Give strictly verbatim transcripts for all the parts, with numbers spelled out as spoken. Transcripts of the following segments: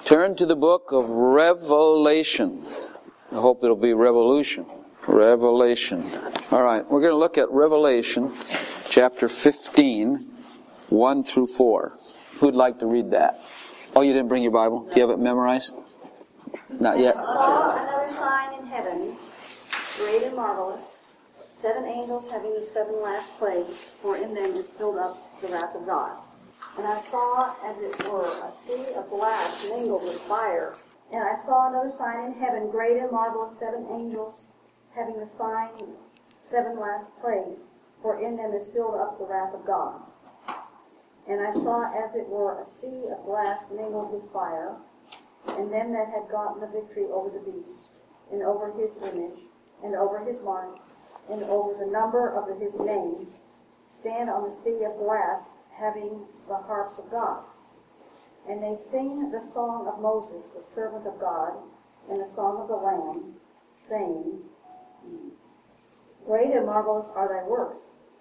Turn to the book of Revelation. I hope it'll be revolution. Revelation. All right, we're going to look at Revelation chapter fifteen, one through four. Who'd like to read that? Oh, you didn't bring your Bible? Do you have it memorized? Not yet. I saw another sign in heaven, great and marvelous, seven angels having the seven last plagues, for in them is filled up the wrath of God. And I saw, as it were, a sea of glass mingled with fire. And I saw another sign in heaven, great and marvelous, seven angels having the sign, seven last plagues, for in them is filled up the wrath of God. And I saw, as it were, a sea of glass mingled with fire, and them that had gotten the victory over the beast, and over his image, and over his mark, and over the number of his name, stand on the sea of glass, having the harps of God. And they sing the song of Moses, the servant of God, and the song of the Lamb, saying, Great and marvelous are thy works,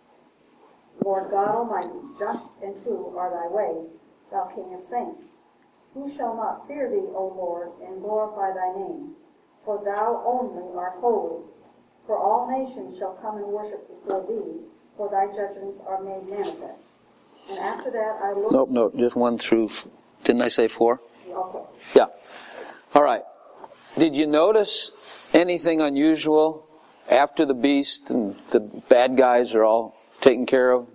Lord God Almighty. Just and true are thy ways, thou King of saints. Who shall not fear thee, O Lord, and glorify thy name? For thou only art holy. For all nations shall come and worship before thee, for thy judgments are made manifest. And after that I looked... Nope, nope, just one through... Didn't I say four? Okay. Yeah. All right. Did you notice anything unusual after the beast and the bad guys are all taken care of?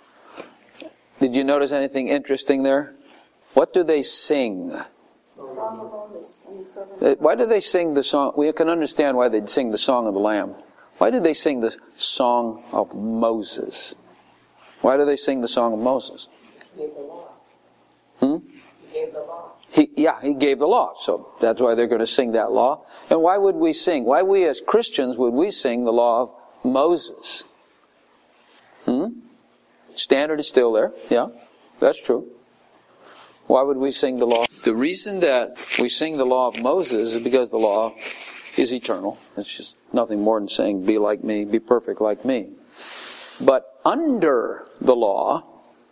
Did you notice anything interesting there? What do they sing? Song of Moses and the servant of God. Why do they sing the song? We can understand why they'd sing the song of the Lamb. Why did they sing the song of Moses? Why do they sing the song of Moses? He gave the law. Hmm? He gave the law. He, yeah, he gave the law. So that's why they're going to sing that law. And why would we sing? Why we as Christians would we sing the law of Moses? Hmm? Standard is still there. Yeah, that's true. Why would we sing the law? The reason that we sing the law of Moses is because the law is eternal. It's just nothing more than saying, be like me, be perfect like me. But under the law,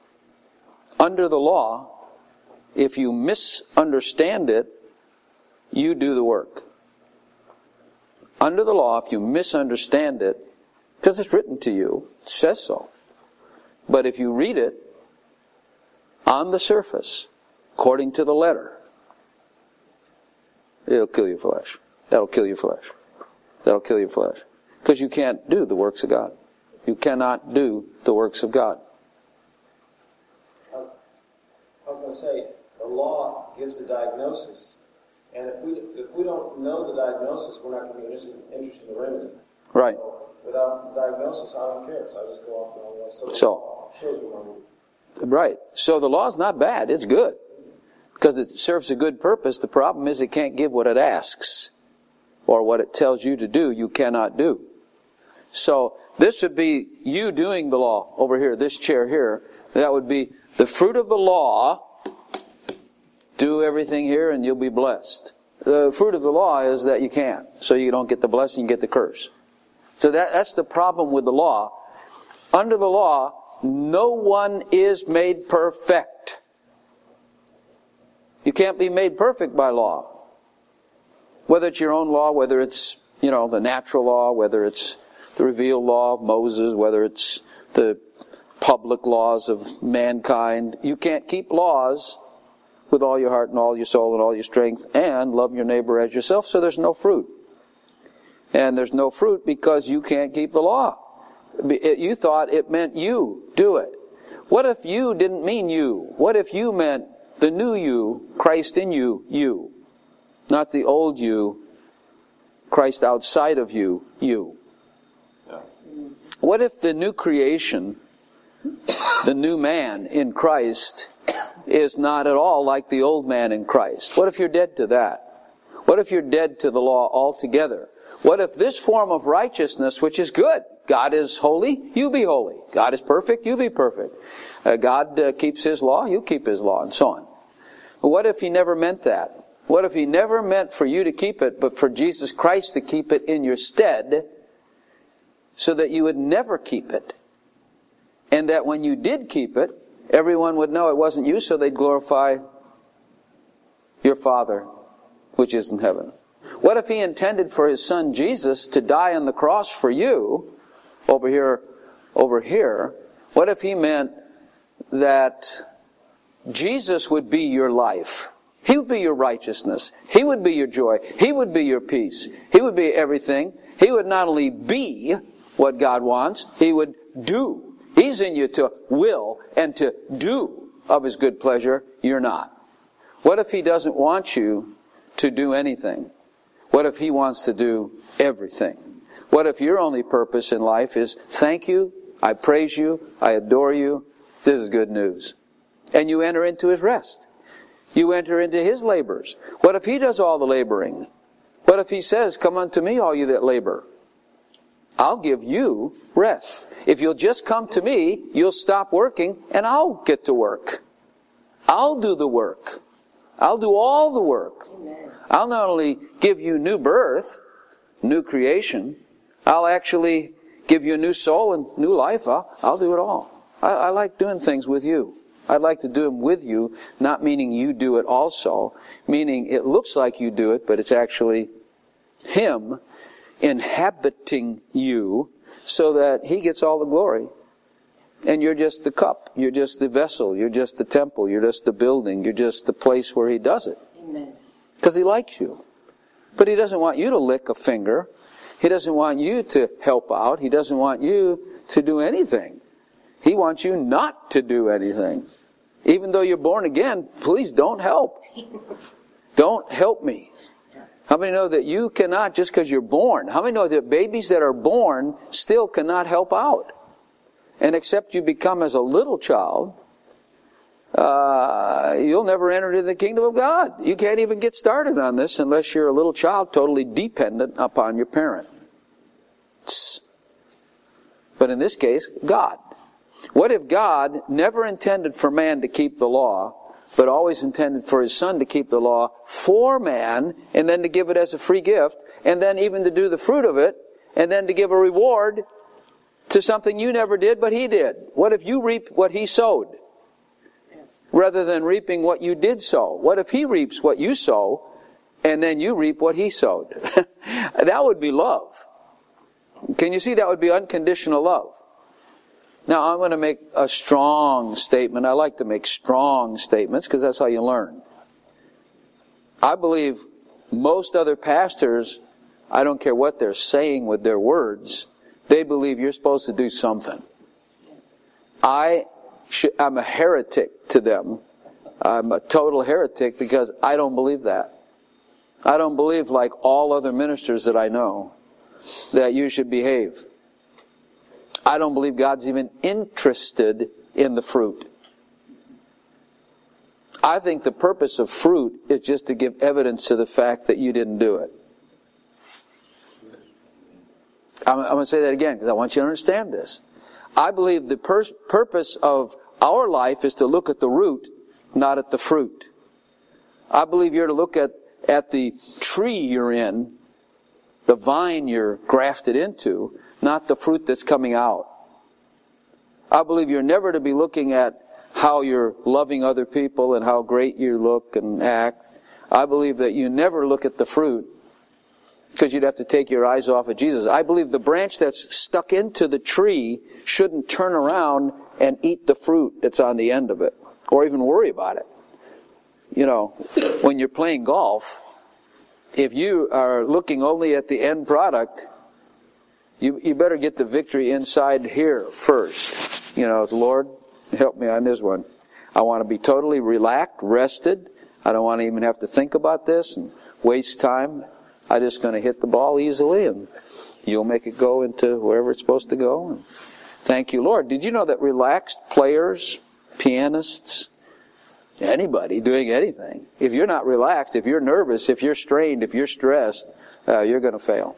under the law, if you misunderstand it, you do the work. Under the law, if you misunderstand it, because it's written to you, it says so. But if you read it on the surface, according to the letter, it'll kill your flesh. That'll kill your flesh. That'll kill your flesh. Because you can't do the works of God. You cannot do the works of God. I was going to say, the law gives the diagnosis, and if we if we don't know the diagnosis, we're not going to be interested, interested in the remedy. Right. So without the diagnosis, I don't care. So I just go off and all the rest. So, the So, law shows me what I'm doing. right. So the law is not bad. It's good. Because it serves a good purpose. The problem is it can't give what it asks. Or what it tells you to do, you cannot do. So this would be you doing the law over here, this chair here. That would be the fruit of the law. Do everything here and you'll be blessed. The fruit of the law is that you can't. So you don't get the blessing, you get the curse. So that, that's the problem with the law. Under the law, no one is made perfect. You can't be made perfect by law. Whether it's your own law, whether it's, you know, the natural law, whether it's the revealed law of Moses, whether it's the public laws of mankind. You can't keep laws with all your heart and all your soul and all your strength and love your neighbor as yourself, so there's no fruit. And there's no fruit because you can't keep the law. You thought it meant you do it. What if you didn't mean you? What if you meant the new you, Christ in you, you? Not the old you, Christ outside of you, you. What if the new creation, the new man in Christ, is not at all like the old man in Christ? What if you're dead to that? What if you're dead to the law altogether? What if this form of righteousness, which is good, God is holy, you be holy. God is perfect, you be perfect. Uh, God uh, keeps His law, you keep His law, and so on. What if He never meant that? What if He never meant for you to keep it, but for Jesus Christ to keep it in your stead, so that you would never keep it? And that when you did keep it, everyone would know it wasn't you, so they'd glorify your Father which is in heaven? What if He intended for His Son Jesus to die on the cross for you, over here, over here? What if He meant that Jesus would be your life? He would be your righteousness. He would be your joy. He would be your peace. He would be everything. He would not only be what God wants, He would do. He's in you to will and to do of His good pleasure. You're not. What if He doesn't want you to do anything? What if He wants to do everything? What if your only purpose in life is, thank you, I praise you, I adore you, this is good news. And you enter into His rest. You enter into His labors. What if He does all the laboring? What if He says, come unto me, all you that labor? I'll give you rest. If you'll just come to me, you'll stop working, and I'll get to work. I'll do the work. I'll do all the work. Amen. I'll not only give you new birth, new creation, I'll actually give you a new soul and new life. I'll, I'll do it all. I, I like doing things with you. I'd like to do them with you, not meaning you do it also, meaning it looks like you do it, but it's actually Him inhabiting you so that He gets all the glory. And you're just the cup, you're just the vessel, you're just the temple, you're just the building, you're just the place where He does it. Amen. Because He likes you. But He doesn't want you to lick a finger. He doesn't want you to help out. He doesn't want you to do anything. He wants you not to do anything. Even though you're born again, please don't help. Don't help me. How many know that you cannot, just because you're born, how many know that babies that are born still cannot help out? And except you become as a little child, uh, you'll never enter into the kingdom of God. You can't even get started on this unless you're a little child totally dependent upon your parent. But in this case, God. What if God never intended for man to keep the law, but always intended for His Son to keep the law for man, and then to give it as a free gift, and then even to do the fruit of it, and then to give a reward to something you never did, but He did? What if you reap what He sowed, rather than reaping what you did sow? What if He reaps what you sow, and then you reap what He sowed? That would be love. Can you see that would be unconditional love? Now, I'm going to make a strong statement. I like to make strong statements because that's how you learn. I believe most other pastors, I don't care what they're saying with their words, they believe you're supposed to do something. I should, I'm a heretic to them. I'm a total heretic because I don't believe that. I don't believe, like all other ministers that I know, that you should behave. I don't believe God's even interested in the fruit. I think the purpose of fruit is just to give evidence to the fact that you didn't do it. I'm, I'm going to say that again because I want you to understand this. I believe the pur- purpose of our life is to look at the root, not at the fruit. I believe you're to look at, at the tree you're in, the vine you're grafted into, not the fruit that's coming out. I believe you're never to be looking at how you're loving other people and how great you look and act. I believe that you never look at the fruit because you'd have to take your eyes off of Jesus. I believe the branch that's stuck into the tree shouldn't turn around and eat the fruit that's on the end of it or even worry about it. You know, when you're playing golf, if you are looking only at the end product, You, you better get the victory inside here first. You know, Lord, help me on this one. I want to be totally relaxed, rested. I don't want to even have to think about this and waste time. I'm just going to hit the ball easily and you'll make it go into wherever it's supposed to go. And thank you, Lord. Did you know that relaxed players, pianists, anybody doing anything, if you're not relaxed, if you're nervous, if you're strained, if you're stressed, uh, you're going to fail.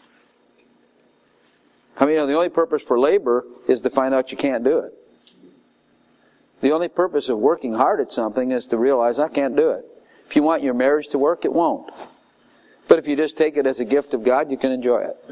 I mean, you know, the only purpose for labor is to find out you can't do it. The only purpose of working hard at something is to realize I can't do it. If you want your marriage to work, it won't. But if you just take it as a gift of God, you can enjoy it.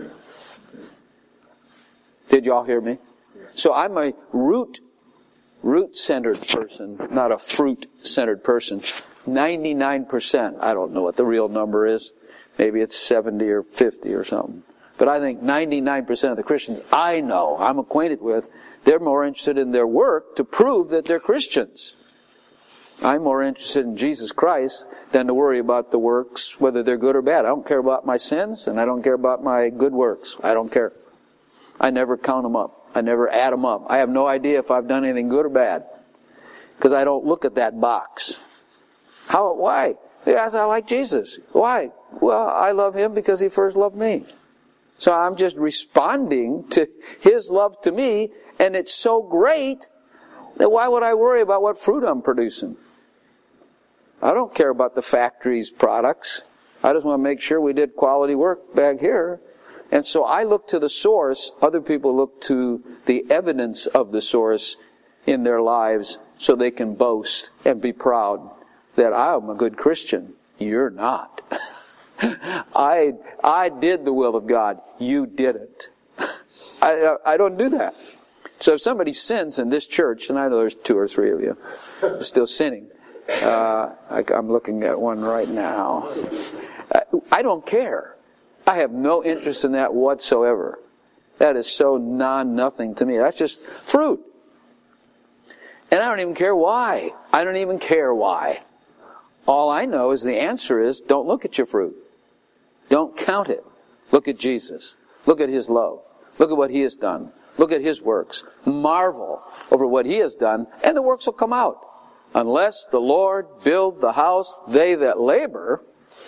Did y'all hear me? So I'm a root, root-centered person, not a fruit-centered person. ninety-nine percent, I don't know what the real number is. Maybe it's seventy or fifty or something. But I think ninety-nine percent of the Christians I know, I'm acquainted with, they're more interested in their work to prove that they're Christians. I'm more interested in Jesus Christ than to worry about the works, whether they're good or bad. I don't care about my sins, and I don't care about my good works. I don't care. I never count them up. I never add them up. I have no idea if I've done anything good or bad, because I don't look at that box. How? Why? Because I like Jesus. Why? Well, I love Him because He first loved me. So I'm just responding to His love to me, and it's so great that why would I worry about what fruit I'm producing? I don't care about the factory's products. I just want to make sure we did quality work back here. And so I look to the source. Other people look to the evidence of the source in their lives so they can boast and be proud that I am a good Christian. You're not. I I did the will of God. You didn't. I I don't do that. So if somebody sins in this church, and I know there's two or three of you still sinning. Uh, I, I'm looking at one right now. I, I don't care. I have no interest in that whatsoever. That is so non-nothing to me. That's just fruit. And I don't even care why. I don't even care why. All I know is the answer is don't look at your fruit. Don't count it. Look at Jesus. Look at His love. Look at what He has done. Look at His works. Marvel over what He has done, and the works will come out. Unless the Lord build the house, they that labor,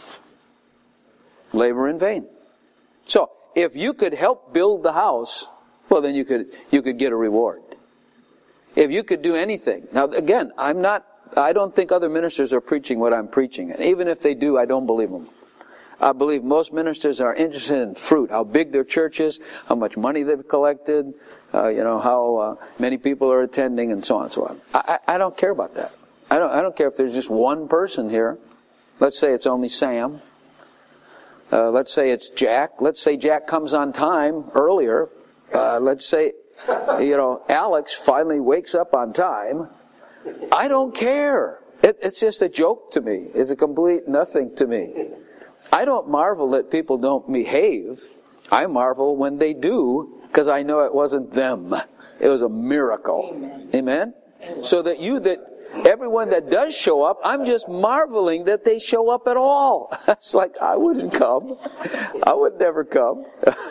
labor in vain. So, if you could help build the house, well then you could you could get a reward. If you could do anything. Now again, I'm not, I don't think other ministers are preaching what I'm preaching. And even if they do, I don't believe them. I believe most ministers are interested in fruit, how big their church is, how much money they've collected, uh, you know, how uh, many people are attending, and so on and so on. I, I, I don't care about that. I don't, I don't care if there's just one person here. Let's say it's only Sam. Uh, let's say it's Jack. Let's say Jack comes on time earlier. Uh, let's say, you know, Alex finally wakes up on time. I don't care. It, it's just a joke to me. It's a complete nothing to me. I don't marvel that people don't behave. I marvel when they do, because I know it wasn't them. It was a miracle. Amen. Amen? Amen. So that you, that everyone that does show up, I'm just marveling that they show up at all. It's like, I wouldn't come. I would never come.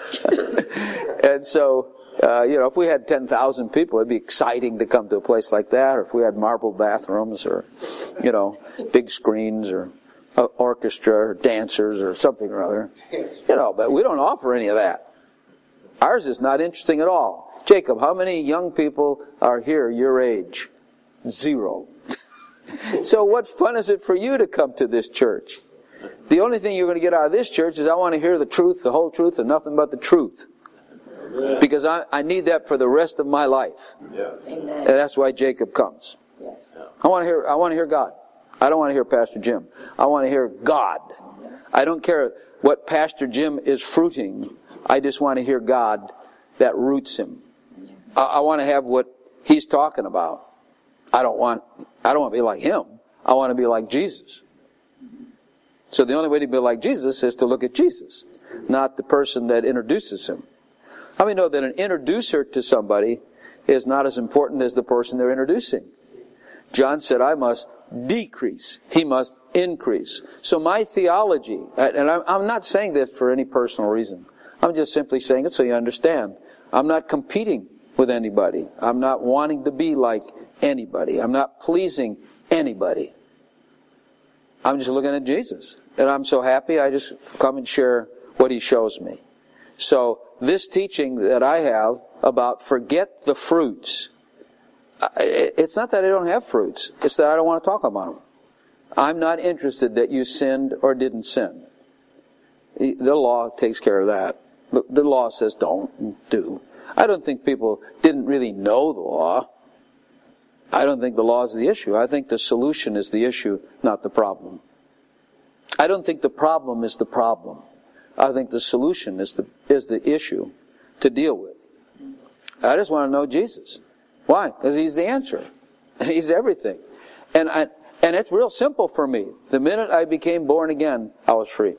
And so, uh, you know, if we had ten thousand people, it'd be exciting to come to a place like that. Or if we had marble bathrooms or, you know, big screens or orchestra or dancers or something or other. You know, but we don't offer any of that. Ours is not interesting at all. Jacob, how many young people are here your age? Zero. So what fun is it for you to come to this church? The only thing you're going to get out of this church is I want to hear the truth, the whole truth, and nothing but the truth. Amen. Because I, I need that for the rest of my life. Yeah. Amen. And that's why Jacob comes. Yes. I want to hear I want to hear God. I don't want to hear Pastor Jim. I want to hear God. I don't care what Pastor Jim is fruiting. I just want to hear God that roots him. I, I want to have what he's talking about. I don't want I don't want to be like him. I want to be like Jesus. So the only way to be like Jesus is to look at Jesus, not the person that introduces him. How many know that an introducer to somebody is not as important as the person they're introducing? John said, I must decrease. He must increase. So my theology, and I'm not saying this for any personal reason. I'm just simply saying it so you understand. I'm not competing with anybody. I'm not wanting to be like anybody. I'm not pleasing anybody. I'm just looking at Jesus. And I'm so happy I just come and share what He shows me. So this teaching that I have about forget the fruits, it's not that I don't have fruits. It's that I don't want to talk about them. I'm not interested that you sinned or didn't sin. The law takes care of that. The law says don't and do. I don't think people didn't really know the law. I don't think the law is the issue. I think the solution is the issue, not the problem. I don't think the problem is the problem. I think the solution is the is the issue to deal with. I just want to know Jesus. Why? Because He's the answer. He's everything. And I, And it's real simple for me. The minute I became born again, I was free.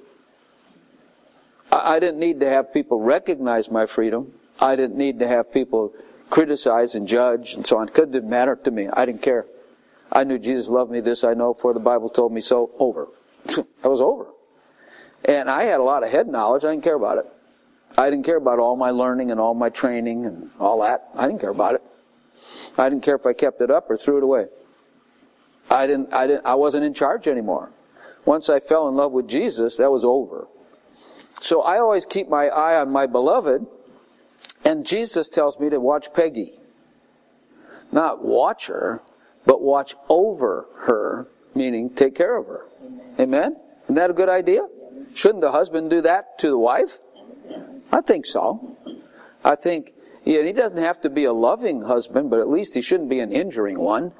I didn't need to have people recognize my freedom. I didn't need to have people criticize and judge and so on. It didn't matter to me. I didn't care. I knew Jesus loved me. This I know, for the Bible told me so. Over. I was over. And I had a lot of head knowledge. I didn't care about it. I didn't care about all my learning and all my training and all that. I didn't care about it. I didn't care if I kept it up or threw it away. I didn't. I didn't. I wasn't in charge anymore. Once I fell in love with Jesus, that was over. So I always keep my eye on my beloved, and Jesus tells me to watch Peggy. Not watch her, but watch over her, meaning take care of her. Amen? Amen? Isn't that a good idea? Shouldn't the husband do that to the wife? I think so. I think yeah, he doesn't have to be a loving husband, but at least he shouldn't be an injuring one.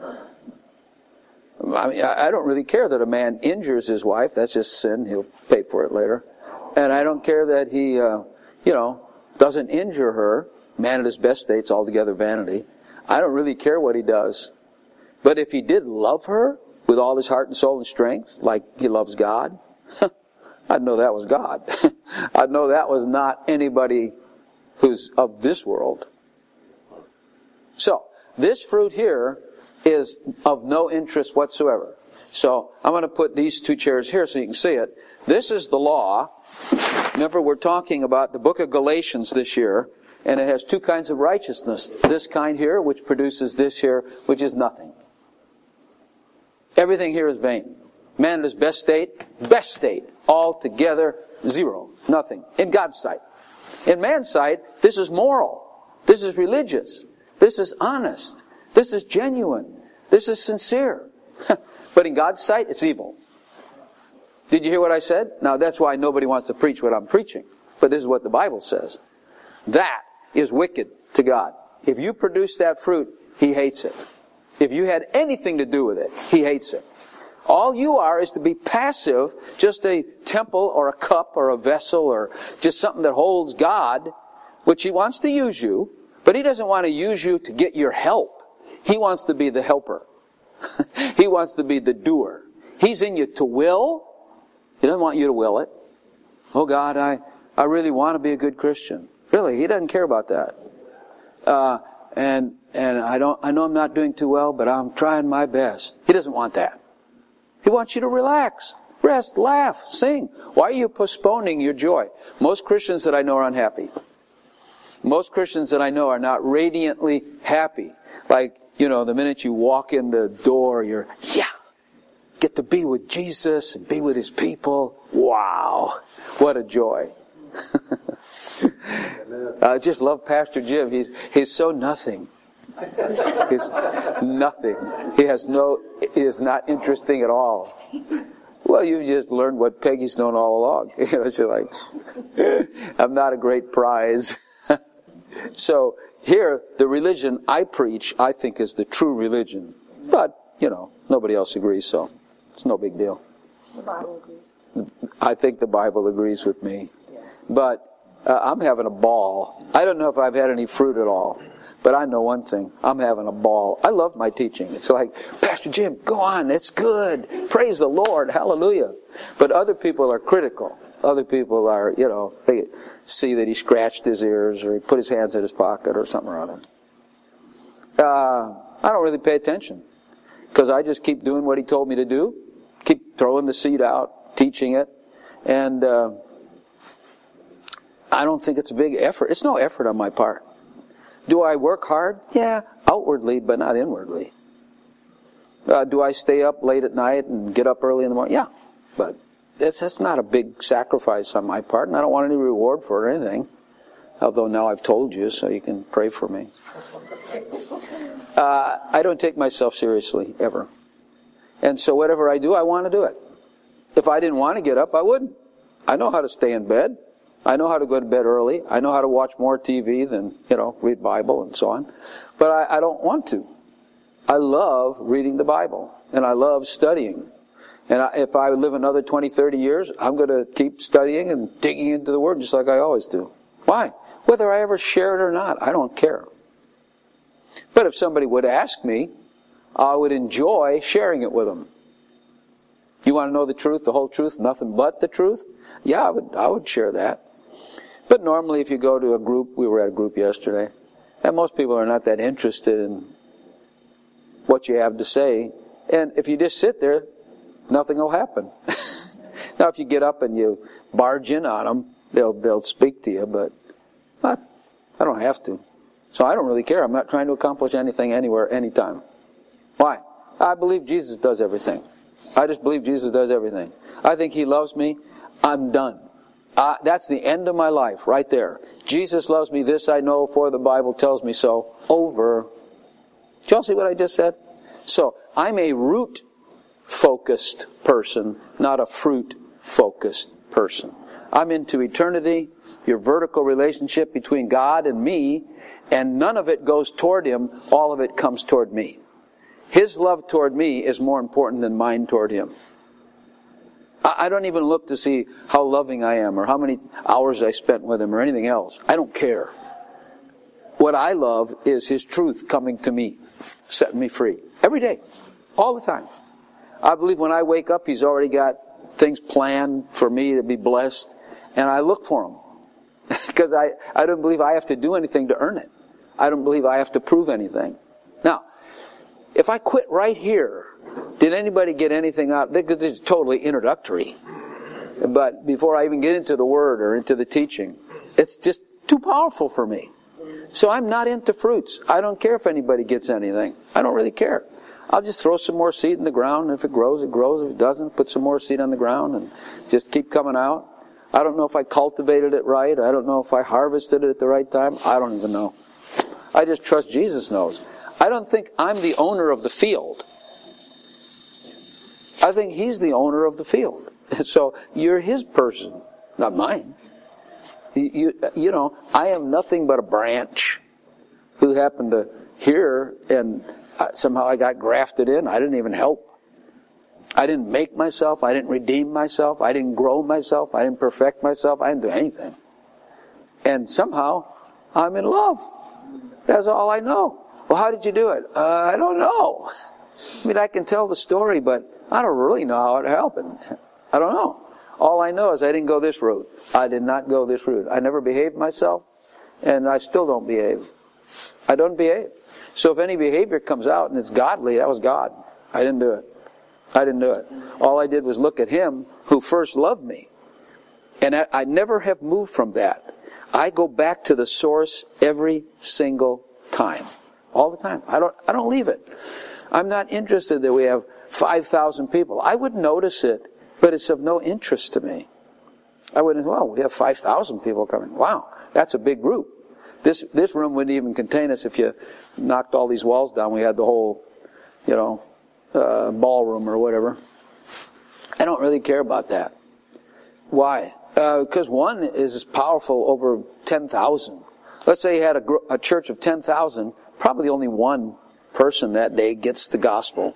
I mean, I don't really care that a man injures his wife. That's just sin. He'll pay for it later. And I don't care that he, uh, you know, doesn't injure her. Man at his best state's altogether vanity. I don't really care what he does. But if he did love her with all his heart and soul and strength, like he loves God, I'd know that was God. I'd know that was not anybody who's of this world. So, this fruit here is of no interest whatsoever. So, I'm going to put these two chairs here so you can see it. This is the law. Remember, we're talking about the book of Galatians this year, and it has two kinds of righteousness. This kind here, which produces this here, which is nothing. Everything here is vain. Man at his best state, best state, altogether zero, nothing, in God's sight. In man's sight, this is moral. This is religious. This is honest. This is genuine. This is sincere. But in God's sight, it's evil. Did you hear what I said? Now that's why nobody wants to preach what I'm preaching. But this is what the Bible says. That is wicked to God. If you produce that fruit, He hates it. If you had anything to do with it, He hates it. All you are is to be passive, just a temple or a cup or a vessel or just something that holds God, which He wants to use you, but He doesn't want to use you to get your help. He wants to be the helper. He wants to be the doer. He's in you to will. He doesn't want you to will it. Oh God, I, I really want to be a good Christian. Really, He doesn't care about that. Uh, and and I don't. I know I'm not doing too well, but I'm trying my best. He doesn't want that. He wants you to relax, rest, laugh, sing. Why are you postponing your joy? Most Christians that I know are unhappy. Most Christians that I know are not radiantly happy. Like, you know, the minute you walk in the door, you're, yeah, get to be with Jesus and be with His people. Wow, what a joy. I just love Pastor Jim. He's he's so nothing. He's nothing. He has no. He is not interesting at all. Well, you just learned what Peggy's known all along. You know, it's like, I'm not a great prize. So here, the religion I preach, I think, is the true religion. But you know, nobody else agrees, so it's no big deal. The Bible agrees. I think the Bible agrees with me. But uh, I'm having a ball. I don't know if I've had any fruit at all. But I know one thing. I'm having a ball. I love my teaching. It's like, Pastor Jim, go on. It's good. Praise the Lord. Hallelujah. But other people are critical. Other people are, you know, they see that he scratched his ears or he put his hands in his pocket or something or other. Uh, I don't really pay attention. Because I just keep doing what he told me to do. Keep throwing the seed out, teaching it. And uh, I don't think it's a big effort. It's no effort on my part. Do I work hard? Yeah, outwardly, but not inwardly. Uh, do I stay up late at night and get up early in the morning? Yeah, but that's, that's not a big sacrifice on my part, and I don't want any reward for it or anything. Although now I've told you, so you can pray for me. Uh, I don't take myself seriously, ever. And so whatever I do, I want to do it. If I didn't want to get up, I wouldn't. I know how to stay in bed. I know how to go to bed early. I know how to watch more T V than, you know, read Bible and so on. But I, I don't want to. I love reading the Bible. And I love studying. And I, if I live another twenty, thirty years, I'm going to keep studying and digging into the Word just like I always do. Why? Whether I ever share it or not, I don't care. But if somebody would ask me, I would enjoy sharing it with them. You want to know the truth, the whole truth, nothing but the truth? Yeah, I would, I would share that. But normally if you go to a group, we were at a group yesterday, and most people are not that interested in what you have to say. And if you just sit there, nothing will happen. Now if you get up and you barge in on them, they'll, they'll speak to you, but I, I don't have to. So I don't really care. I'm not trying to accomplish anything anywhere, anytime. Why? I believe Jesus does everything. I just believe Jesus does everything. I think He loves me. I'm done. Uh, that's the end of my life, right there. Jesus loves me. This I know, for the Bible tells me so. Over. Did y'all see what I just said? So, I'm a root-focused person, not a fruit-focused person. I'm into eternity, your vertical relationship between God and me, and none of it goes toward Him. All of it comes toward me. His love toward me is more important than mine toward Him. I don't even look to see how loving I am or how many hours I spent with Him or anything else. I don't care. What I love is His truth coming to me, setting me free. Every day. All the time. I believe when I wake up, He's already got things planned for me to be blessed. And I look for Him. Because I, I don't believe I have to do anything to earn it. I don't believe I have to prove anything. Now, if I quit right here, did anybody get anything out? Because this is totally introductory. But before I even get into the Word or into the teaching, it's just too powerful for me. So I'm not into fruits. I don't care if anybody gets anything. I don't really care. I'll just throw some more seed in the ground. If it grows, it grows. If it doesn't, put some more seed on the ground and just keep coming out. I don't know if I cultivated it right. I don't know if I harvested it at the right time. I don't even know. I just trust Jesus knows. I don't think I'm the owner of the field. I think He's the owner of the field. So you're His person, not mine. You, you, you know, I am nothing but a branch who happened to hear, and somehow I got grafted in. I didn't even help. I didn't make myself. I didn't redeem myself. I didn't grow myself. I didn't perfect myself. I didn't do anything. And somehow I'm in love. That's all I know. Well, how did you do it? Uh, I don't know. I mean, I can tell the story, but I don't really know how it happened. I don't know. All I know is I didn't go this route. I did not go this route. I never behaved myself, and I still don't behave. I don't behave. So if any behavior comes out and it's godly, that was God. I didn't do it. I didn't do it. All I did was look at Him who first loved me. And I, I never have moved from that. I go back to the source every single time. All the time. I don't, I don't leave it. I'm not interested that we have five thousand people. I would notice it, but it's of no interest to me. I wouldn't, well, we have five thousand people coming. Wow, that's a big group. This, this room wouldn't even contain us if you knocked all these walls down. We had the whole, you know, uh, ballroom or whatever. I don't really care about that. Why? Uh, because one is powerful over ten thousand. Let's say you had a, gr- a church of ten thousand, probably only one person that day gets the gospel.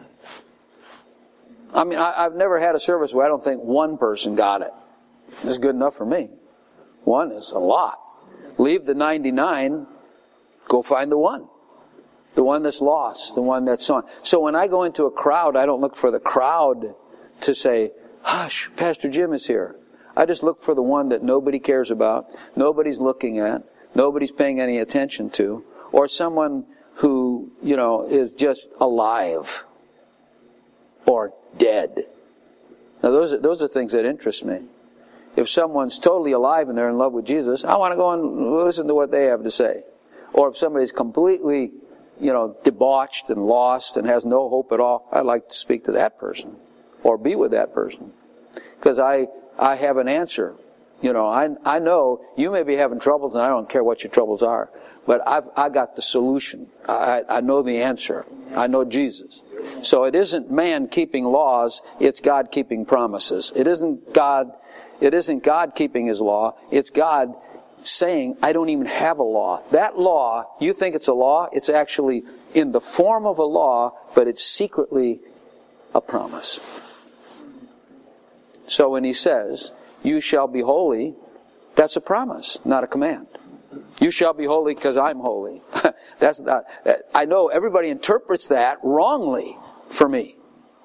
I mean, I, I've never had a service where I don't think one person got it. It's good enough for me. One is a lot. Leave the ninety-nine, go find the one. The one that's lost, the one that's on. So when I go into a crowd, I don't look for the crowd to say, hush, Pastor Jim is here. I just look for the one that nobody cares about, nobody's looking at, nobody's paying any attention to, or someone who, you know, is just alive or dead. Now those are, those are things that interest me. If someone's totally alive and they're in love with Jesus, I want to go and listen to what they have to say. Or if somebody's completely, you know, debauched and lost and has no hope at all, I'd like to speak to that person or be with that person. Because I, I have an answer. You know, I, I know you may be having troubles and I don't care what your troubles are. But I've, I got the solution. I, I know the answer. I know Jesus. So it isn't man keeping laws, it's God keeping promises. It isn't God, it isn't God keeping His law, it's God saying, I don't even have a law. That law, you think it's a law, it's actually in the form of a law, but it's secretly a promise. So when He says, you shall be holy, that's a promise, not a command. You shall be holy because I'm holy. That's not, I know everybody interprets that wrongly for me.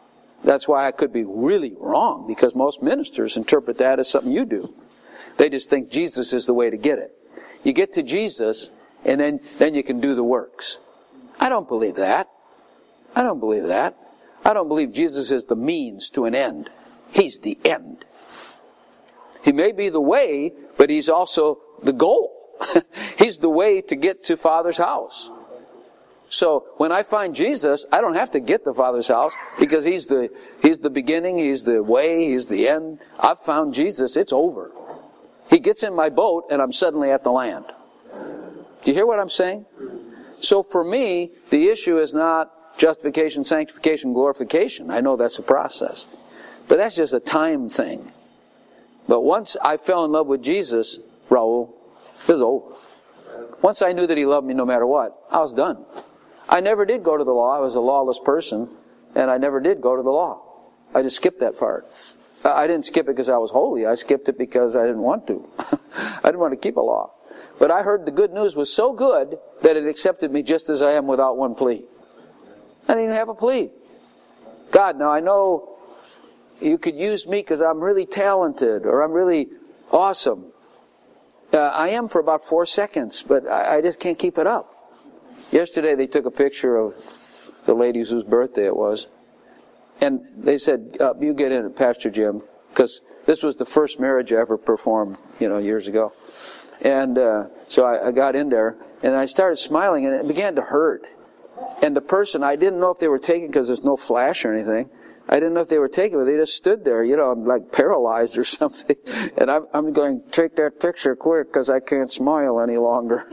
That's why I could be really wrong, because most ministers interpret that as something you do. They just think Jesus is the way to get it. You get to Jesus, and then, then you can do the works. I don't believe that. I don't believe that. I don't believe Jesus is the means to an end. He's the end. He may be the way, but He's also the goal. He's the way to get to Father's house. So when I find Jesus, I don't have to get to Father's house, because He's the He's the beginning, He's the way, He's the end. I've found Jesus, it's over. He gets in my boat and I'm suddenly at the land. Do you hear what I'm saying? So for me, the issue is not justification, sanctification, glorification. I know that's a process. But that's just a time thing. But once I fell in love with Jesus, Raul, it was over. Once I knew that He loved me no matter what, I was done. I never did go to the law. I was a lawless person, and I never did go to the law. I just skipped that part. I didn't skip it because I was holy. I skipped it because I didn't want to. I didn't want to keep a law. But I heard the good news was so good that it accepted me just as I am without one plea. I didn't even have a plea. God, now I know You could use me because I'm really talented or I'm really awesome. Uh, I am for about four seconds, but I, I just can't keep it up. Yesterday they took a picture of the lady whose birthday it was. And they said, uh, you get in it, Pastor Jim, because this was the first marriage I ever performed, you know, years ago. And uh, so I, I got in there, and I started smiling, and it began to hurt. And the person, I didn't know if they were taken because there's no flash or anything. I didn't know if they were taken, but they just stood there, you know, I'm like paralyzed or something. And I'm, I'm going, take that picture quick because I can't smile any longer.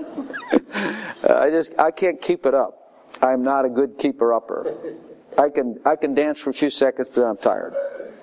I just, I can't keep it up. I'm not a good keeper-upper. I can, I can dance for a few seconds, but I'm tired.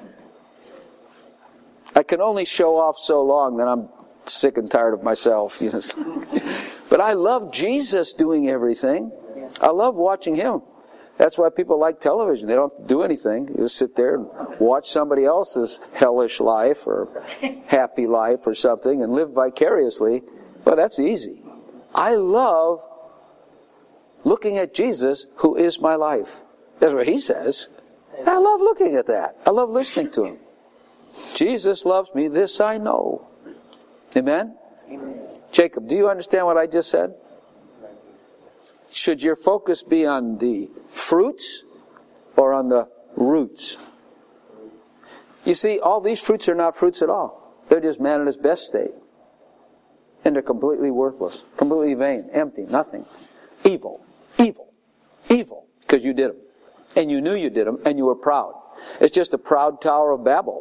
I can only show off so long that I'm sick and tired of myself. You know. But I love Jesus doing everything. I love watching Him. That's why people like television. They don't do anything. You just sit there and watch somebody else's hellish life or happy life or something and live vicariously. Well, that's easy. I love looking at Jesus, who is my life. That's what He says. I love looking at that. I love listening to Him. Jesus loves me, this I know. Amen? Amen? Jacob, do you understand what I just said? Should your focus be on the fruits or on the roots? You see, all these fruits are not fruits at all. They're just man in his best state. And they're completely worthless, completely vain, empty, nothing. Evil, evil, evil, because you did them. And you knew you did them, and you were proud. It's just a proud Tower of Babel.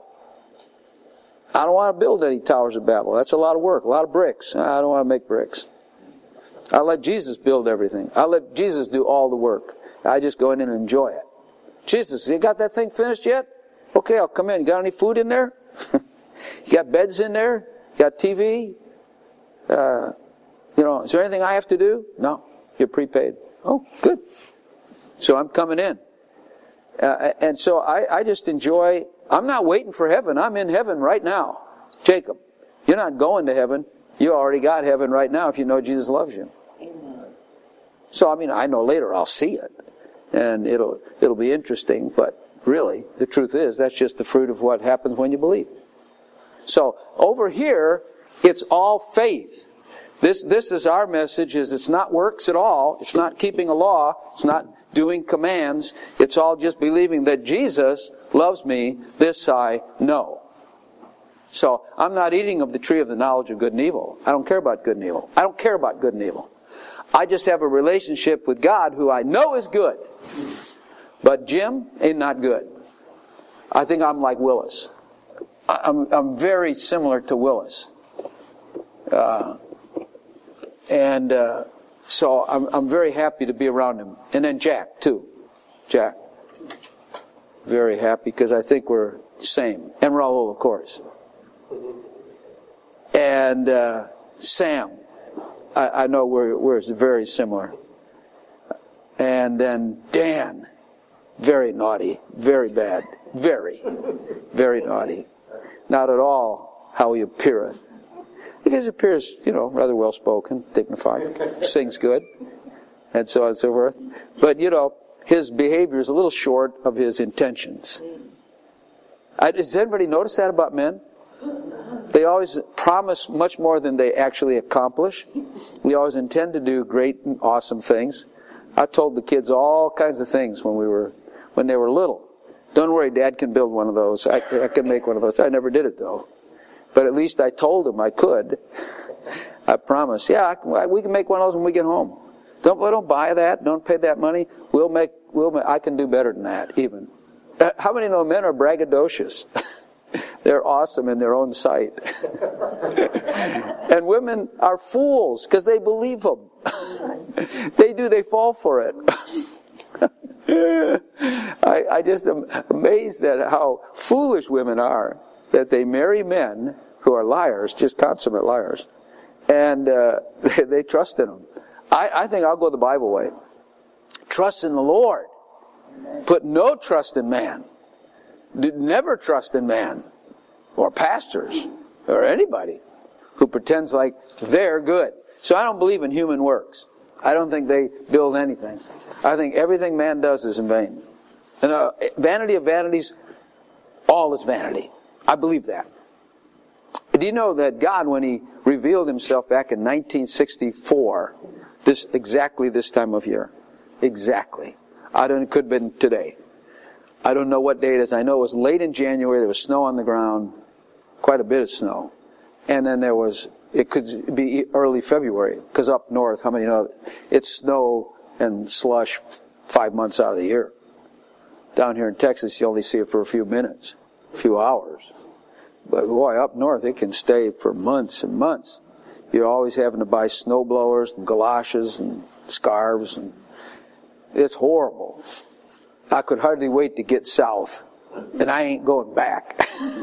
I don't want to build any towers of Babel. That's a lot of work, a lot of bricks. I don't want to make bricks. I let Jesus build everything. I let Jesus do all the work. I just go in and enjoy it. Jesus, you got that thing finished yet? Okay, I'll come in. Got any food in there? You got beds in there? You got T V? Uh, you know, is there anything I have to do? No, you're prepaid. Oh, good. So I'm coming in. Uh, and so I, I just enjoy, I'm not waiting for heaven. I'm in heaven right now. Jacob, you're not going to heaven. You already got heaven right now if you know Jesus loves you. Amen. So, I mean, I know later I'll see it. And it'll it'll be interesting. But really, the truth is, that's just the fruit of what happens when you believe. So, over here, it's all faith. This this is our message, is it's not works at all. It's not keeping a law. It's not doing commands. It's all just believing that Jesus loves me. This I know. So, I'm not eating of the tree of the knowledge of good and evil. I don't care about good and evil. I don't care about good and evil. I just have a relationship with God who I know is good. But Jim ain't not good. I think I'm like Willis. I'm, I'm very similar to Willis. Uh, and uh, so I'm, I'm very happy to be around him. And then Jack, too. Jack. Very happy because I think we're the same. And Raul, of course. And uh, Sam, I, I know we're, we're very similar. And then Dan, very naughty, very bad, very, very naughty. Not at all how he appeareth. Because he appears, you know, rather well-spoken, dignified, sings good, and so on and so forth. But, you know, his behavior is a little short of his intentions. I, does anybody notice that about men? They always promise much more than they actually accomplish. We always intend to do great and awesome things. I told the kids all kinds of things when we were, when they were little. Don't worry, Dad can build one of those. I, I can make one of those. I never did it though. But at least I told them I could. I promised. Yeah, I, we can make one of those when we get home. Don't don't buy that. Don't pay that money. We'll make. We'll. Make, I can do better than that. Even. Uh, how many know men are braggadocious? They're awesome in their own sight. And women are fools because they believe them. They do. They fall for it. I, I just am amazed at how foolish women are, that they marry men who are liars, just consummate liars, and uh, they, they trust in them. I, I think I'll go the Bible way. Trust in the Lord. Put no trust in man. Never trust in man or pastors or anybody who pretends like they're good. So I don't believe in human works. I don't think they build anything. I think everything man does is in vain. And uh, vanity of vanities, all is vanity. I believe that. Do you know that God, when He revealed Himself back in nineteen sixty-four, this exactly this time of year, exactly. I don't. It could have been today. I don't know what day it is. I know it was late in January. There was snow on the ground, quite a bit of snow, and then there was. It could be early February, because up north, how many know it's snow and slush five months out of the year. Down here in Texas, you only see it for a few minutes, a few hours. But boy, up north, it can stay for months and months. You're always having to buy snow blowers and galoshes and scarves, and it's horrible. I could hardly wait to get south, and I ain't going back.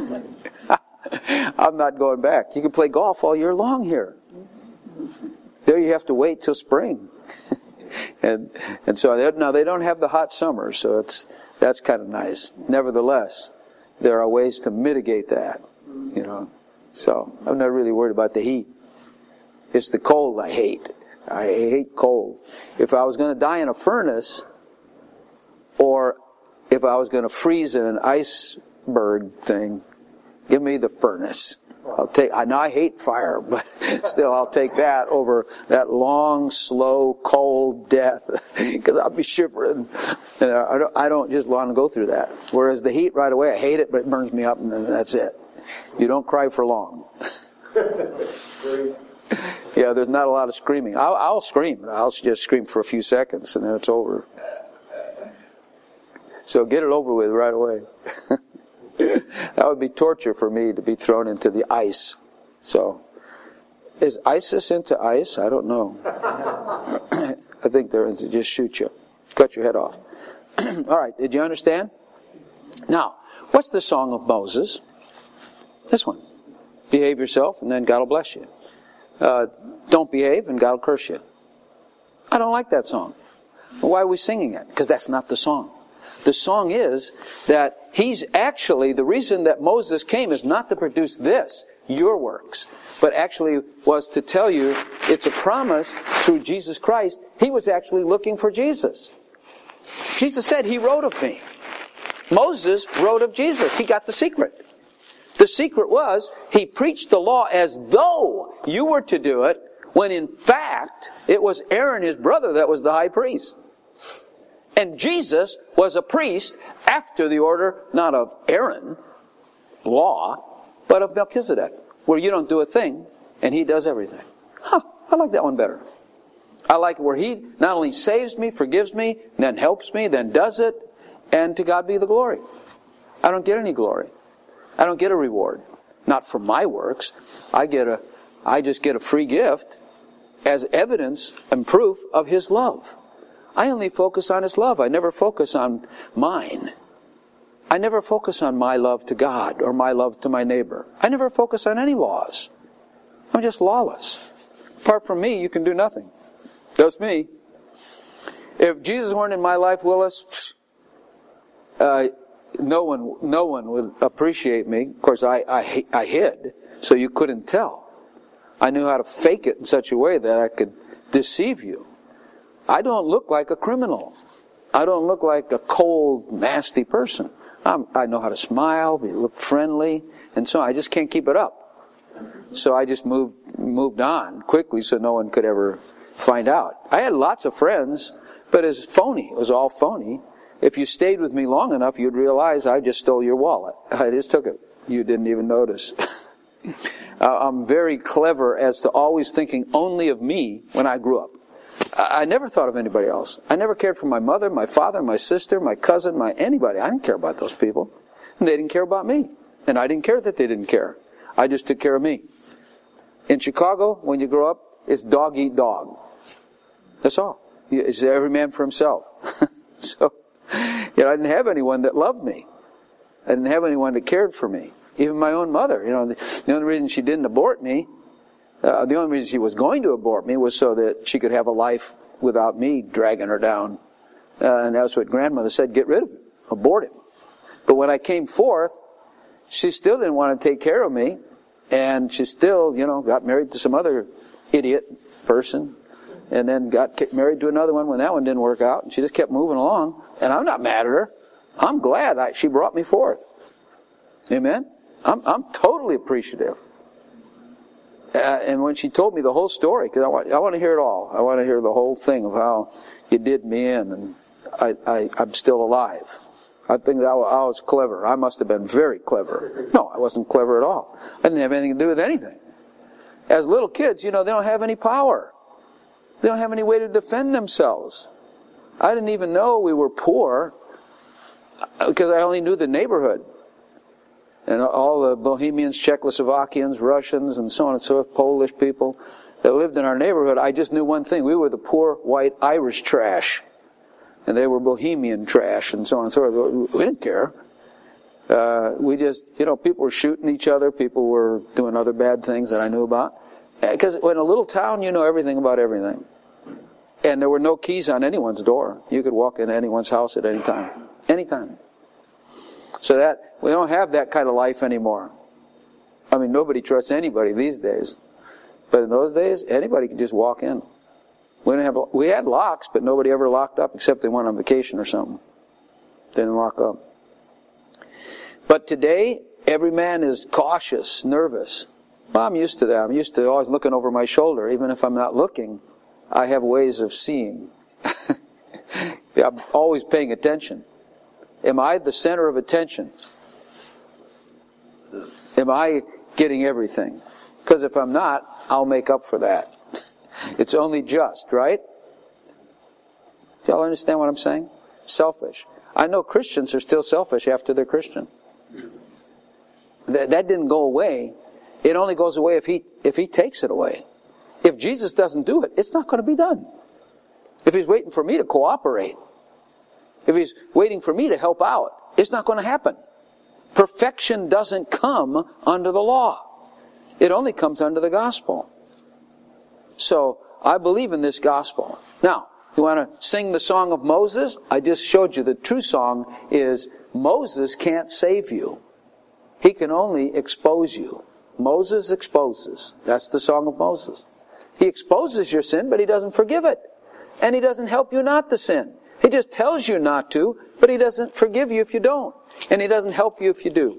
I'm not going back. You can play golf all year long here. There you have to wait till spring. and and so now they don't have the hot summer, so it's that's kind of nice. Nevertheless, there are ways to mitigate that, you know. So I'm not really worried about the heat. It's the cold I hate. I hate cold. If I was going to die in a furnace, or if I was going to freeze in an iceberg thing, give me the furnace. I'll take. I know I hate fire, but still, I'll take that over that long, slow, cold death, because I'll be shivering, and I don't, I don't just want to go through that. Whereas the heat, right away, I hate it, but it burns me up, and then that's it. You don't cry for long. Yeah, there's not a lot of screaming. I'll, I'll scream. I'll just scream for a few seconds, and then it's over. So get it over with right away. That would be torture for me to be thrown into the ice. So, is ISIS into ice? I don't know. I think they're into just shoot you, cut your head off. All right, did you understand? Now, what's the song of Moses? This one. Behave yourself, and then God will bless you. Uh, don't behave, and God will curse you. I don't like that song. Well, why are we singing it? Because that's not the song. The song is that he's actually, the reason that Moses came is not to produce this, your works, but actually was to tell you it's a promise through Jesus Christ. He was actually looking for Jesus. Jesus said, He wrote of me. Moses wrote of Jesus. He got the secret. The secret was, he preached the law as though you were to do it, when in fact, it was Aaron, his brother, that was the high priest. And Jesus was a priest after the order, not of Aaron, law, but of Melchizedek, where you don't do a thing, and he does everything. Huh, I like that one better. I like where he not only saves me, forgives me, then helps me, then does it, and to God be the glory. I don't get any glory. I don't get a reward. Not for my works. I get a, I just get a free gift as evidence and proof of His love. I only focus on His love. I never focus on mine. I never focus on my love to God or my love to my neighbor. I never focus on any laws. I'm just lawless. Apart from me, you can do nothing. That's me. If Jesus weren't in my life, Willis, uh, no one, no one would appreciate me. Of course, I, I, I hid, so you couldn't tell. I knew how to fake it in such a way that I could deceive you. I don't look like a criminal. I don't look like a cold, nasty person. I'm, I know how to smile, look friendly, and so on. I just can't keep it up. So I just moved moved on quickly so no one could ever find out. I had lots of friends, but it was phony. It was all phony. If you stayed with me long enough, you'd realize I just stole your wallet. I just took it. You didn't even notice. uh, I'm very clever as to always thinking only of me when I grew up. I, I never thought of anybody else. I never cared for my mother, my father, my sister, my cousin, my anybody. I didn't care about those people. And they didn't care about me. And I didn't care that they didn't care. I just took care of me. In Chicago, when you grow up, it's dog eat dog. That's all. It's every man for himself. So, you know, I didn't have anyone that loved me. I didn't have anyone that cared for me. Even my own mother. You know, the, the only reason she didn't abort me, uh, the only reason she was going to abort me was so that she could have a life without me dragging her down. Uh, and that's what grandmother said, get rid of him, abort him. But when I came forth, she still didn't want to take care of me. And she still, you know, got married to some other idiot person. And then got married to another one when that one didn't work out. And she just kept moving along. And I'm not mad at her. I'm glad I, she brought me forth. Amen? I'm, I'm totally appreciative. Uh, and when she told me the whole story, because I want, I want to hear it all. I want to hear the whole thing of how you did me in. And I, I, I'm still alive. I think that I was clever. I must have been very clever. No, I wasn't clever at all. I didn't have anything to do with anything. As little kids, you know, they don't have any power. They don't have any way to defend themselves. I didn't even know we were poor because I only knew the neighborhood. And all the Bohemians, Czechoslovakians, Russians, and so on and so forth, Polish people that lived in our neighborhood, I just knew one thing. We were the poor, white, Irish trash. And they were Bohemian trash and so on and so forth. We didn't care. Uh, we just, you know, people were shooting each other. People were doing other bad things that I knew about. Because in a little town, you know everything about everything. And there were no keys on anyone's door. You could walk into anyone's house at any time. Any time. So that, we don't have that kind of life anymore. I mean, nobody trusts anybody these days. But in those days, anybody could just walk in. We didn't have, we had locks, but nobody ever locked up except they went on vacation or something. They didn't lock up. But today, every man is cautious, nervous. Well, I'm used to that. I'm used to always looking over my shoulder. Even if I'm not looking, I have ways of seeing. I'm always paying attention. Am I the center of attention? Am I getting everything? Because if I'm not, I'll make up for that. It's only just, right? Do y'all understand what I'm saying? Selfish. I know Christians are still selfish after they're Christian. That, that didn't go away. It only goes away if he if he takes it away. If Jesus doesn't do it, it's not going to be done. If he's waiting for me to cooperate, if he's waiting for me to help out, it's not going to happen. Perfection doesn't come under the law. It only comes under the gospel. So, I believe in this gospel. Now, you want to sing the song of Moses? I just showed you the true song is Moses can't save you. He can only expose you. Moses exposes. That's the song of Moses. He exposes your sin, but he doesn't forgive it. And he doesn't help you not to sin. He just tells you not to, but he doesn't forgive you if you don't. And he doesn't help you if you do.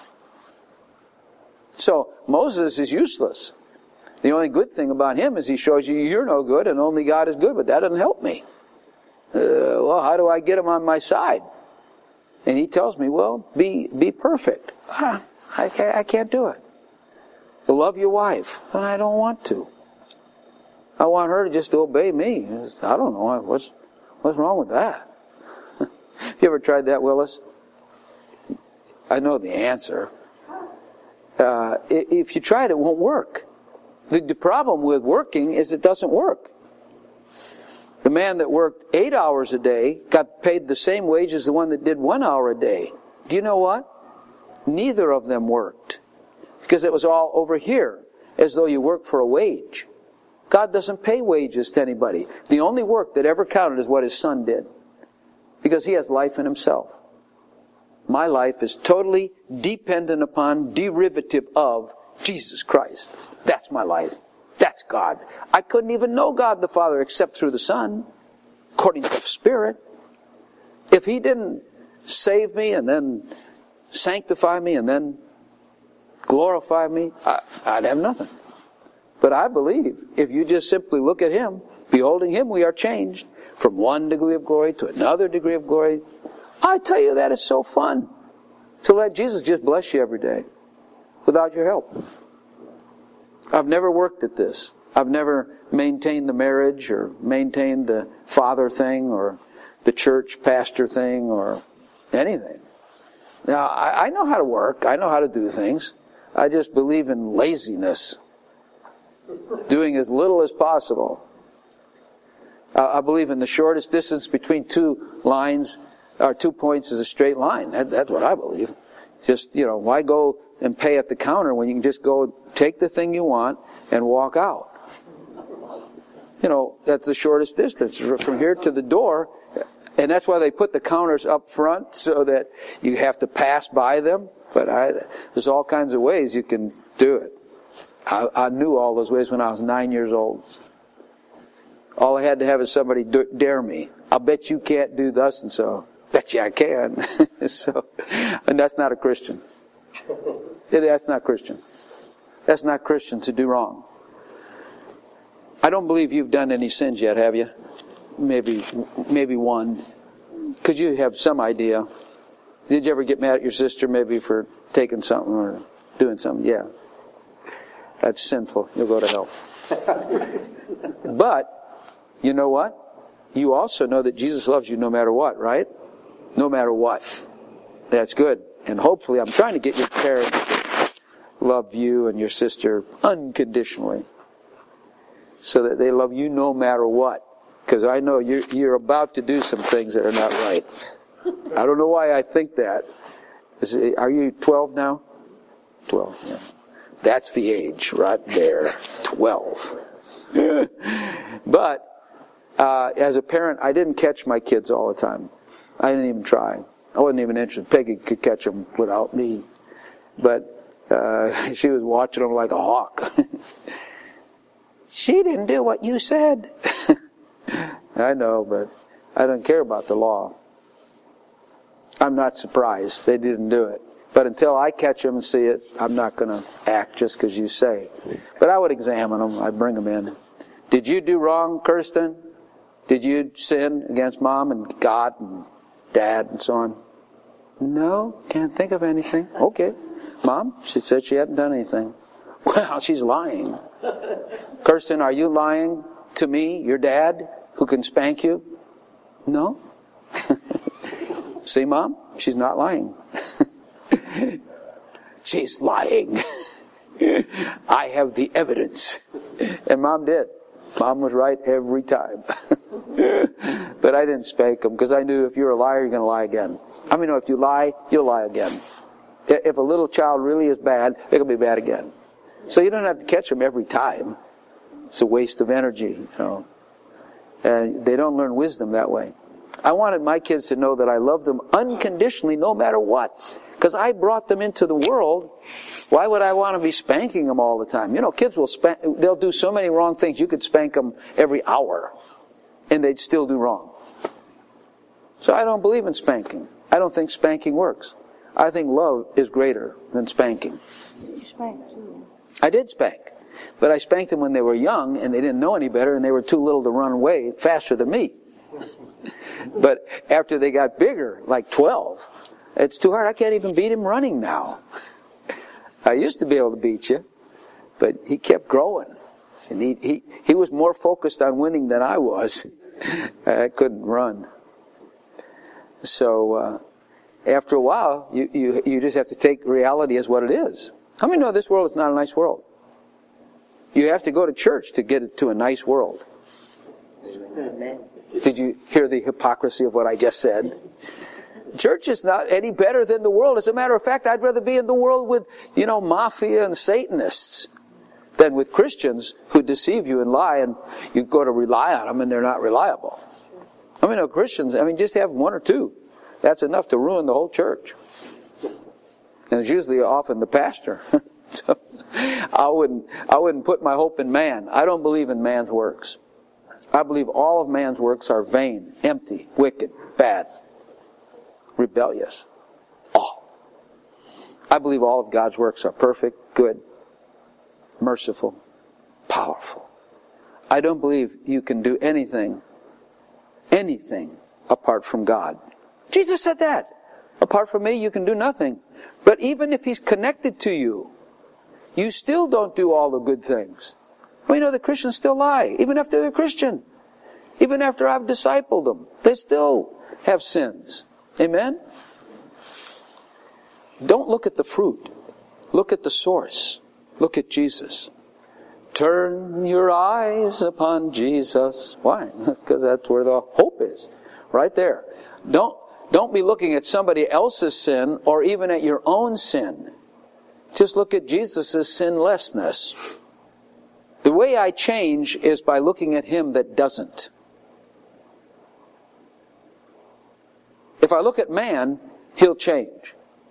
So, Moses is useless. The only good thing about him is he shows you you're no good and only God is good, but that doesn't help me. Uh, well, how do I get him on my side? And he tells me, well, be be perfect. Ah, I, can't, I can't do it. Love your wife. I don't want to. I want her to just obey me. I don't know. What's, what's wrong with that? You ever tried that, Willis? I know the answer. Uh, if you try it, it won't work. The, the problem with working is it doesn't work. The man that worked eight hours a day got paid the same wage as the one that did one hour a day. Do you know what? Neither of them worked. Because it was all over here, as though you work for a wage. God doesn't pay wages to anybody. The only work that ever counted is what his son did. Because he has life in himself. My life is totally dependent upon, derivative of Jesus Christ. That's my life. That's God. I couldn't even know God the Father except through the Son, according to the Spirit. If He didn't save me and then sanctify me and then glorify me, I, I'd have nothing. But I believe if you just simply look at Him, beholding Him, we are changed from one degree of glory to another degree of glory. I tell you, that is so fun. So let Jesus just bless you every day without your help. I've never worked at this. I've never maintained the marriage or maintained the father thing or the church pastor thing or anything. Now, I, I know how to work. I know how to do things. I just believe in laziness. Doing as little as possible. Uh, I believe in the shortest distance between two lines, or two points is a straight line. That, that's what I believe. Just, you know, why go and pay at the counter when you can just go take the thing you want and walk out? You know, that's the shortest distance from here to the door. And that's why they put the counters up front so that you have to pass by them. But I, there's all kinds of ways you can do it. I, I knew all those ways when I was nine years old. All I had to have is somebody dare me. I'll bet you can't do thus and so. Bet you I can. So, and that's not a Christian. It, that's not Christian. That's not Christian to do wrong. I don't believe you've done any sins yet, have you? Maybe, maybe one. Could you have some idea? Did you ever get mad at your sister maybe for taking something or doing something? Yeah. That's sinful. You'll go to hell. But, you know what? You also know that Jesus loves you no matter what, right? No matter what. That's good. And hopefully, I'm trying to get your parents to love you and your sister unconditionally. So that they love you no matter what. Because I know you're, you're about to do some things that are not right. I don't know why I think that. Is it, are you twelve now? twelve, yeah. That's the age right there. twelve. But, uh, as a parent, I didn't catch my kids all the time. I didn't even try. I wasn't even interested. Peggy could catch them without me. But, uh, she was watching them like a hawk. She didn't do what you said. I know, but I don't care about the law. I'm not surprised they didn't do it. But until I catch them and see it, I'm not going to act just because you say. But I would examine them. I'd bring them in. Did you do wrong, Kirsten? Did you sin against Mom and God and Dad and so on? No, can't think of anything. Okay. Mom, she said she hadn't done anything. Well, she's lying. Kirsten, are you lying to me, your dad, who can spank you? No. See, Mom? She's not lying. She's lying. I have the evidence. And Mom did. Mom was right every time. But I didn't spank them because I knew if you're a liar, you're going to lie again. I mean, if you lie, you'll lie again. If a little child really is bad, they're going to be bad again. So you don't have to catch them every time. It's a waste of energy, you know. And they don't learn wisdom that way. I wanted my kids to know that I love them unconditionally no matter what. Because I brought them into the world. Why would I want to be spanking them all the time? You know, kids will spank, they'll do so many wrong things. You could spank them every hour. And they'd still do wrong. So I don't believe in spanking. I don't think spanking works. I think love is greater than spanking. You spanked too. I did spank. But I spanked them when they were young and they didn't know any better and they were too little to run away faster than me. But after they got bigger, like twelve, it's too hard. I can't even beat him running now. I used to be able to beat you, but he kept growing. And he, he, he was more focused on winning than I was. I couldn't run. So uh, after a while, you, you, you just have to take reality as what it is. How many know this world is not a nice world? You have to go to church to get it to a nice world. Amen. Did you hear the hypocrisy of what I just said? Church is not any better than the world. As a matter of fact, I'd rather be in the world with, you know, mafia and Satanists than with Christians who deceive you and lie, and you go to rely on them and they're not reliable. I mean, no Christians, I mean, just have one or two. That's enough to ruin the whole church. And it's usually often the pastor. So I wouldn't, I wouldn't put my hope in man. I don't believe in man's works. I believe all of man's works are vain, empty, wicked, bad. rebellious. All. I believe all of God's works are perfect, good, merciful, powerful. I don't believe you can do anything, anything apart from God. Jesus said that. Apart from me, you can do nothing. But even if He's connected to you, you still don't do all the good things. Well, you know, the Christians still lie, even after they're Christian. Even after I've discipled them, they still have sins. Amen? Don't look at the fruit. Look at the source. Look at Jesus. Turn your eyes upon Jesus. Why? Because that's where the hope is. Right there. Don't, don't be looking at somebody else's sin or even at your own sin. Just look at Jesus' sinlessness. The way I change is by looking at Him that doesn't. If I look at man, he'll change.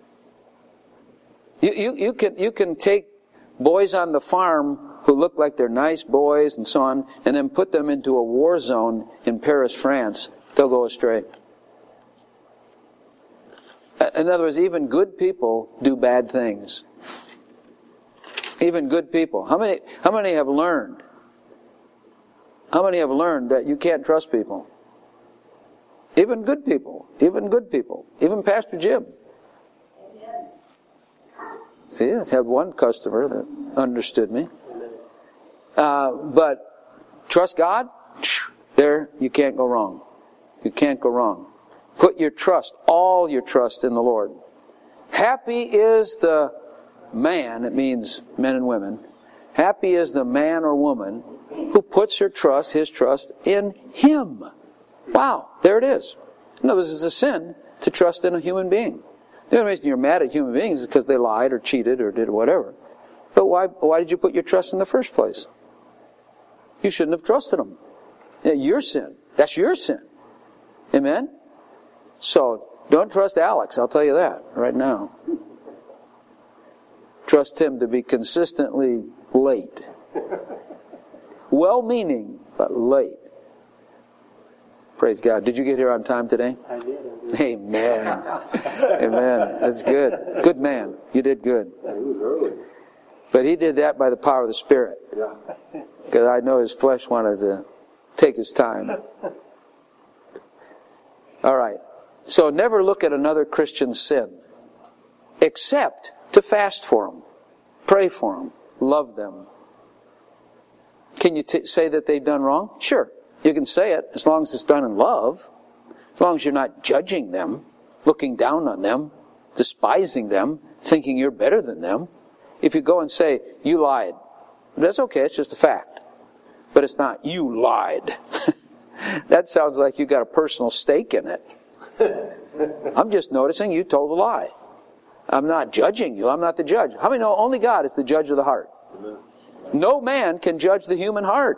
You, you, you, can, you can take boys on the farm who look like they're nice boys and so on, and then put them into a war zone in Paris, France. They'll go astray. In other words, even good people do bad things. Even good people. How many, how many have learned? How many have learned that you can't trust people? Even good people. Even good people. Even Pastor Jim. See, I had one customer that understood me. Uh, but trust God, there you can't go wrong. You can't go wrong. Put your trust, all your trust in the Lord. Happy is the man, it means men and women. Happy is the man or woman who puts her trust, his trust, in Him. Wow, there it is. In other words, it's a sin to trust in a human being. The only reason you're mad at human beings is because they lied or cheated or did whatever. But why, why did you put your trust in the first place? You shouldn't have trusted them. Your sin. That's your sin. Amen? So, don't trust Alex, I'll tell you that right now. Trust him to be consistently late. Well-meaning, but late. Praise God. Did you get here on time today? I did. I did. Amen. Amen. That's good. Good man. You did good. Yeah, he was early. But he did that by the power of the Spirit. Yeah. Because I know his flesh wanted to take his time. All right. So never look at another Christian's sin. Except to fast for them. Pray for them. Love them. Can you t- say that they've done wrong? Sure. You can say it as long as it's done in love. As long as you're not judging them, looking down on them, despising them, thinking you're better than them. If you go and say, you lied, that's okay, it's just a fact. But it's not, you lied. That sounds like you got a personal stake in it. I'm just noticing you told a lie. I'm not judging you, I'm not the judge. How many know only God is the judge of the heart? No man can judge the human heart.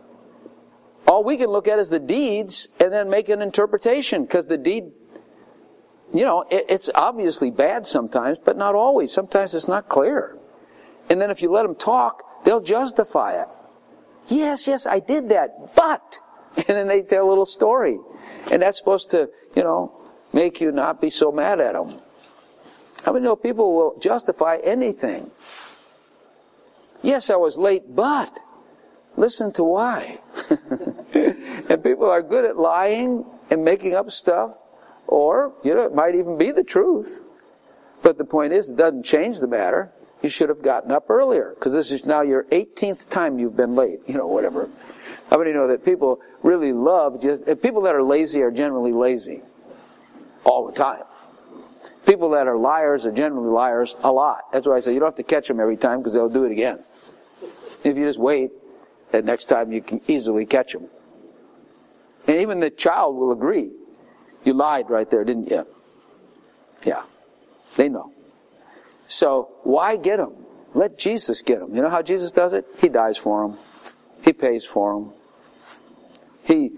All we can look at is the deeds and then make an interpretation, because the deed, you know, it, it's obviously bad sometimes, but not always. Sometimes it's not clear. And then if you let them talk, they'll justify it. Yes, yes, I did that, but... And then they tell a little story. And that's supposed to, you know, make you not be so mad at them. How many know people will justify anything? Yes, I was late, but... Listen to why. And people are good at lying and making up stuff, or, you know, it might even be the truth. But the point is, it doesn't change the matter. You should have gotten up earlier, because this is now your eighteenth time you've been late, you know, whatever. How many know that people really love, just people that are lazy are generally lazy all the time. People that are liars are generally liars a lot. That's why I say you don't have to catch them every time, because they'll do it again. If you just wait, that next time you can easily catch them. And even the child will agree. You lied right there, didn't you? Yeah. They know. So, why get them? Let Jesus get them. You know how Jesus does it? He dies for them. He pays for them. He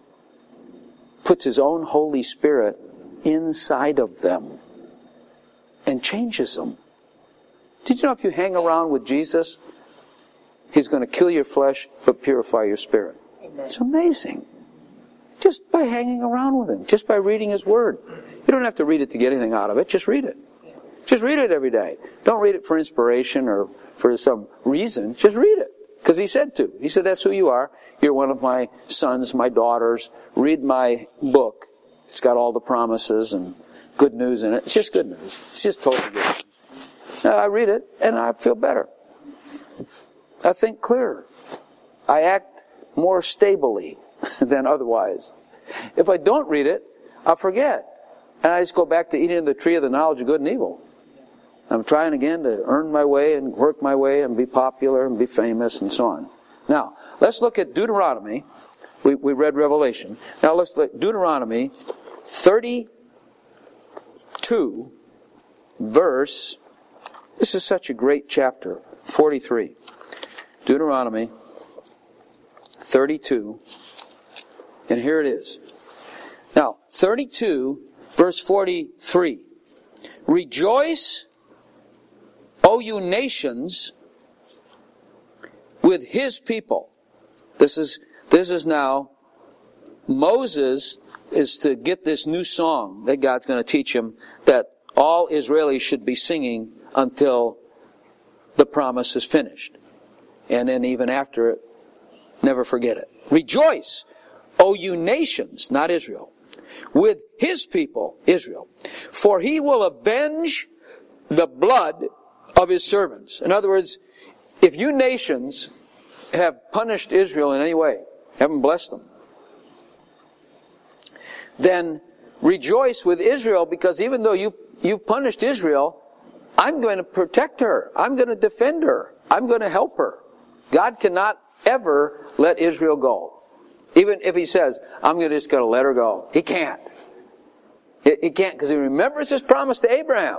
puts His own Holy Spirit inside of them and changes them. Did you know if you hang around with Jesus, He's going to kill your flesh, but purify your spirit? Amen. It's amazing. Just by hanging around with Him, just by reading His Word. You don't have to read it to get anything out of it. Just read it. Just read it every day. Don't read it for inspiration or for some reason. Just read it. Because he said to. He said, that's who you are. You're one of my sons, my daughters. Read my book. It's got all the promises and good news in it. It's just good news. It's just totally good news. Now, I read it and I feel better. I think clearer. I act more stably than otherwise. If I don't read it, I'll forget. And I just go back to eating the tree of the knowledge of good and evil. I'm trying again to earn my way and work my way and be popular and be famous and so on. Now, let's look at Deuteronomy. We, we read Revelation. Now let's look at Deuteronomy thirty-two, verse, this is such a great chapter, forty-three. Deuteronomy thirty-two, and here it is. Now, thirty-two, verse forty-three. Rejoice, O you nations, with his people. This is this is now Moses is to get this new song that God's going to teach him that all Israelis should be singing until the promise is finished. And then even after it, never forget it. Rejoice, O you nations, not Israel, with his people, Israel, for he will avenge the blood of his servants. In other words, if you nations have punished Israel in any way, haven't blessed them, then rejoice with Israel, because even though you, you've punished Israel, I'm going to protect her. I'm going to defend her. I'm going to help her. God cannot ever let Israel go. Even if he says, I'm just going to let her go. He can't. He, he can't, because he remembers his promise to Abraham.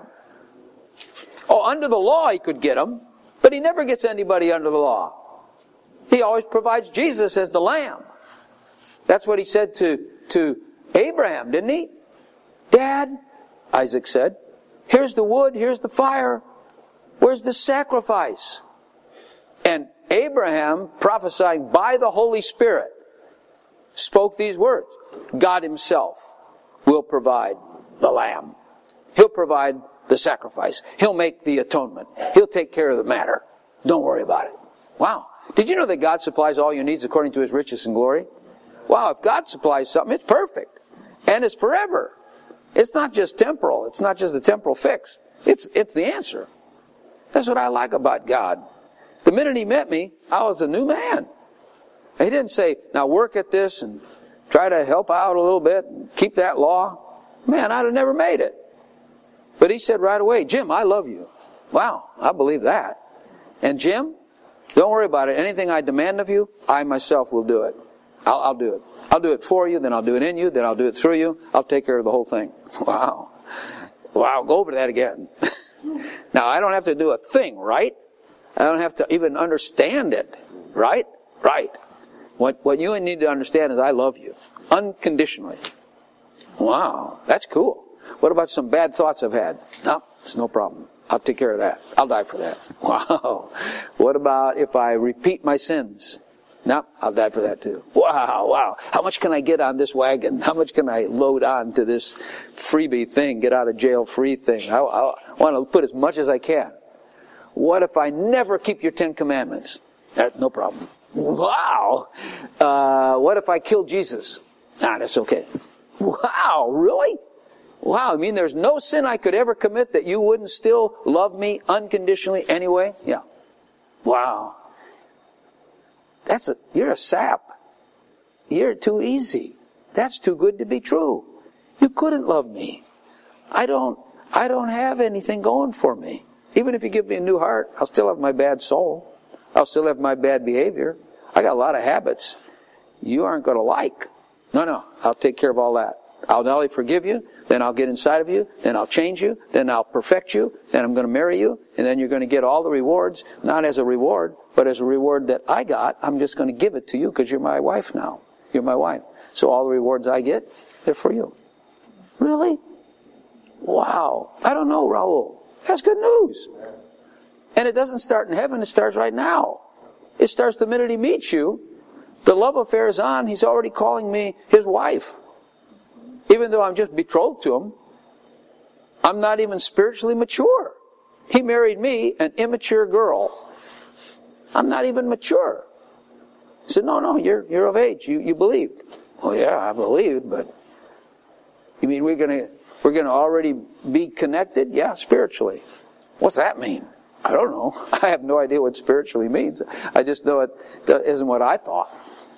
Oh, under the law he could get them, but he never gets anybody under the law. He always provides Jesus as the Lamb. That's what he said to, to Abraham, didn't he? Dad, Isaac said, here's the wood, here's the fire. Where's the sacrifice? And Abraham, prophesying by the Holy Spirit, spoke these words. God himself will provide the lamb. He'll provide the sacrifice. He'll make the atonement. He'll take care of the matter. Don't worry about it. Wow. Did you know that God supplies all your needs according to his riches and glory? Wow, if God supplies something, it's perfect. And it's forever. It's not just temporal. It's not just a temporal fix. It's, it's the answer. That's what I like about God. The minute he met me, I was a new man. He didn't say, now work at this and try to help out a little bit and keep that law. Man, I'd have never made it. But he said right away, Jim, I love you. Wow, I believe that. And Jim, don't worry about it. Anything I demand of you, I myself will do it. I'll, I'll do it. I'll do it for you, then I'll do it in you, then I'll do it through you. I'll take care of the whole thing. Wow. Wow, go over that again. Now, I don't have to do a thing, right? I don't have to even understand it, right? Right. What, what you need to understand is I love you. Unconditionally. Wow, that's cool. What about some bad thoughts I've had? No, it's no problem. I'll take care of that. I'll die for that. Wow. What about if I repeat my sins? No, I'll die for that too. Wow, wow. How much can I get on this wagon? How much can I load on to this freebie thing, get out of jail free thing? I, I want to put as much as I can. What if I never keep your Ten Commandments? That, no problem. Wow. Uh, what if I kill Jesus? Nah, that's okay. Wow, really? Wow, I mean there's no sin I could ever commit that you wouldn't still love me unconditionally anyway? Yeah. Wow. That's a, you're a sap. You're too easy. That's too good to be true. You couldn't love me. I don't, I don't have anything going for me. Even if you give me a new heart, I'll still have my bad soul. I'll still have my bad behavior. I got a lot of habits you aren't going to like. No, no, I'll take care of all that. I'll not only forgive you, then I'll get inside of you, then I'll change you, then I'll perfect you, then I'm going to marry you, and then you're going to get all the rewards, not as a reward, but as a reward that I got. I'm just going to give it to you because you're my wife now. You're my wife. So all the rewards I get, they're for you. Really? Wow. I don't know, Raul. That's good news. And it doesn't start in heaven, it starts right now. It starts the minute he meets you. The love affair is on. He's already calling me his wife. Even though I'm just betrothed to him, I'm not even spiritually mature. He married me, an immature girl. I'm not even mature. He said, no, no, you're you're of age. You you believed. Well, yeah, I believed, but you mean we're gonna we're gonna already be connected? Yeah, spiritually. What's that mean? I don't know. I have no idea what spiritually means. I just know it isn't what I thought.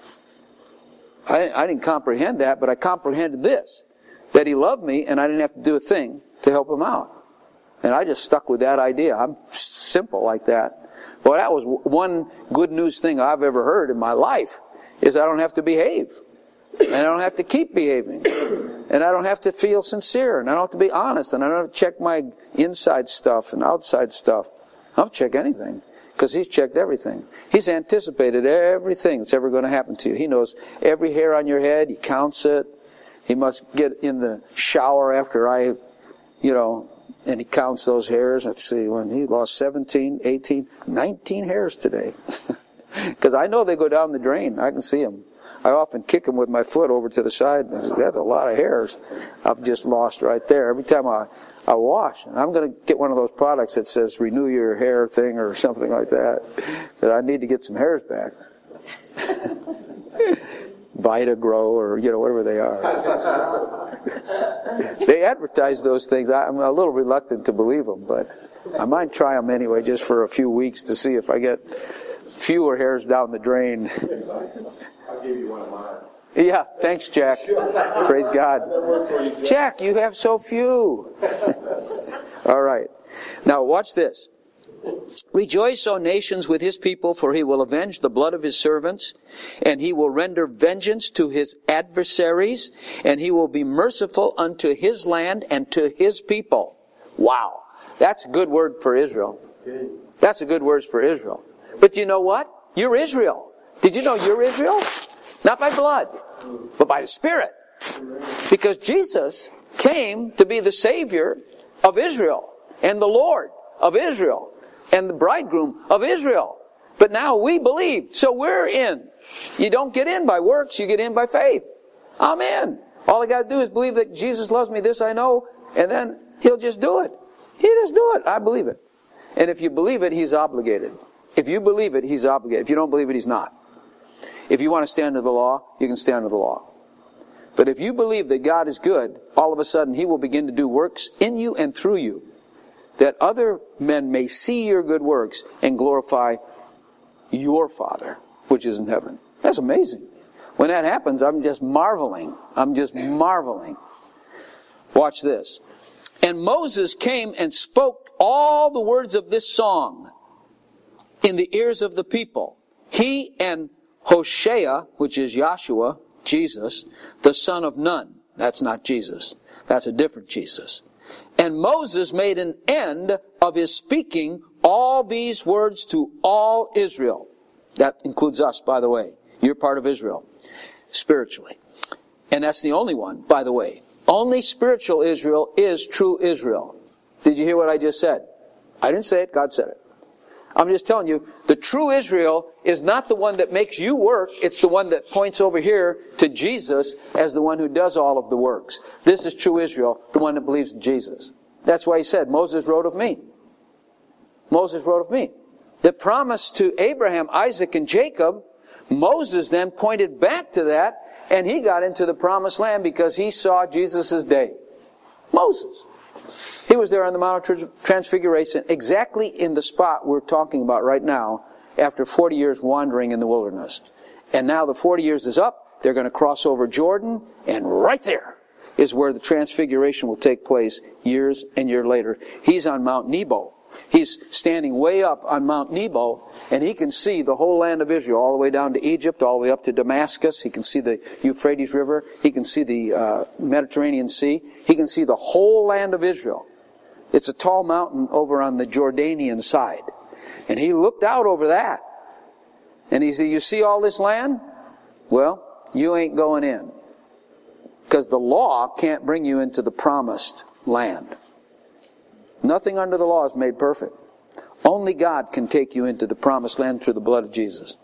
I, I didn't comprehend that, but I comprehended this, that he loved me and I didn't have to do a thing to help him out. And I just stuck with that idea. I'm simple like that. Well, that was one good news thing I've ever heard in my life, is I don't have to behave. And I don't have to keep behaving. And I don't have to feel sincere. And I don't have to be honest. And I don't have to check my inside stuff and outside stuff. I don't check anything. Because he's checked everything. He's anticipated everything that's ever going to happen to you. He knows every hair on your head. He counts it. He must get in the shower after I, you know, and he counts those hairs. Let's see, when he lost seventeen, eighteen, nineteen hairs today. Because I know they go down the drain. I can see them. I often kick them with my foot over to the side. That's a lot of hairs I've just lost right there. Every time I, I wash. And I'm going to get one of those products that says renew your hair thing or something like that. Because I need to get some hairs back. Vitagrow or, you know, whatever they are. They advertise those things. I'm a little reluctant to believe them, but I might try them anyway just for a few weeks to see if I get fewer hairs down the drain. I'll give you one of mine. Yeah, thanks, Jack. Praise God. Jack, you have so few. All right. Now, watch this. Rejoice, O nations, with his people, for he will avenge the blood of his servants, and he will render vengeance to his adversaries, and he will be merciful unto his land and to his people. Wow. That's a good word for Israel. That's a good word for Israel. But you know what? You're Israel. Did you know you're Israel? Not by blood, but by the Spirit. Because Jesus came to be the Savior of Israel and the Lord of Israel and the bridegroom of Israel. But now we believe, so we're in. You don't get in by works, you get in by faith. I'm in. All I got to do is believe that Jesus loves me, this I know, and then he'll just do it. He'll just do it. I believe it. And if you believe it, he's obligated. If you believe it, he's obligated. If you don't believe it, he's not. If you want to stand under the law, you can stand under the law. But if you believe that God is good, all of a sudden he will begin to do works in you and through you, that other men may see your good works and glorify your Father, which is in heaven. That's amazing. When that happens, I'm just marveling. I'm just marveling. Watch this. And Moses came and spoke all the words of this song in the ears of the people. He and Hoshea, which is Joshua, Jesus, the son of Nun. That's not Jesus. That's a different Jesus. And Moses made an end of his speaking all these words to all Israel. That includes us, by the way. You're part of Israel, spiritually. And that's the only one, by the way. Only spiritual Israel is true Israel. Did you hear what I just said? I didn't say it, God said it. I'm just telling you, the true Israel is not the one that makes you work. It's the one that points over here to Jesus as the one who does all of the works. This is true Israel, the one that believes in Jesus. That's why he said, Moses wrote of me. Moses wrote of me. The promise to Abraham, Isaac, and Jacob, Moses then pointed back to that, and he got into the promised land because he saw Jesus' day. Moses. He was there on the Mount of Transfiguration, exactly in the spot we're talking about right now, after forty years wandering in the wilderness. And now the forty years is up, they're going to cross over Jordan, and right there is where the Transfiguration will take place years and years later. He's on Mount Nebo. He's standing way up on Mount Nebo, and he can see the whole land of Israel, all the way down to Egypt, all the way up to Damascus. He can see the Euphrates River. He can see the uh, Mediterranean Sea. He can see the whole land of Israel. It's a tall mountain over on the Jordanian side. And he looked out over that. And he said, you see all this land? Well, you ain't going in. Because the law can't bring you into the promised land. Nothing under the law is made perfect. Only God can take you into the promised land through the blood of Jesus.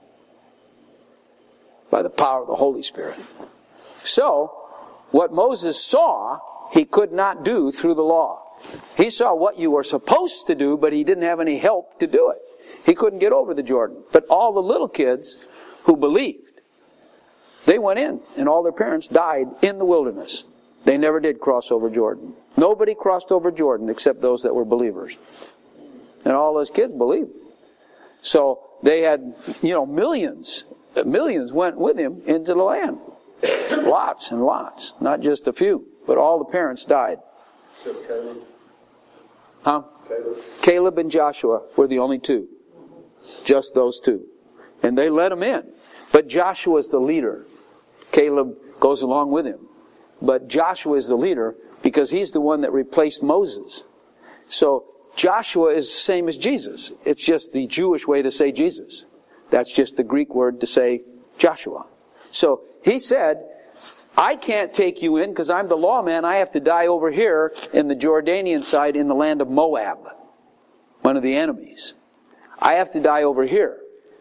By the power of the Holy Spirit. So, what Moses saw he could not do through the law. He saw what you were supposed to do, but he didn't have any help to do it. He couldn't get over the Jordan. But all the little kids who believed, they went in, and all their parents died in the wilderness. They never did cross over Jordan. Nobody crossed over Jordan except those that were believers. And all those kids believed. So they had, you know, millions, millions went with him into the land. Lots and lots, not just a few. But all the parents died. So Caleb? Huh? Caleb? Caleb and Joshua were the only two. Just those two. And they let him in. But Joshua is the leader. Caleb goes along with him. But Joshua is the leader because he's the one that replaced Moses. So Joshua is the same as Jesus. It's just the Jewish way to say Jesus. That's just the Greek word to say Joshua. So he said, I can't take you in because I'm the lawman. I have to die over here in the Jordanian side in the land of Moab, one of the enemies. I have to die over here.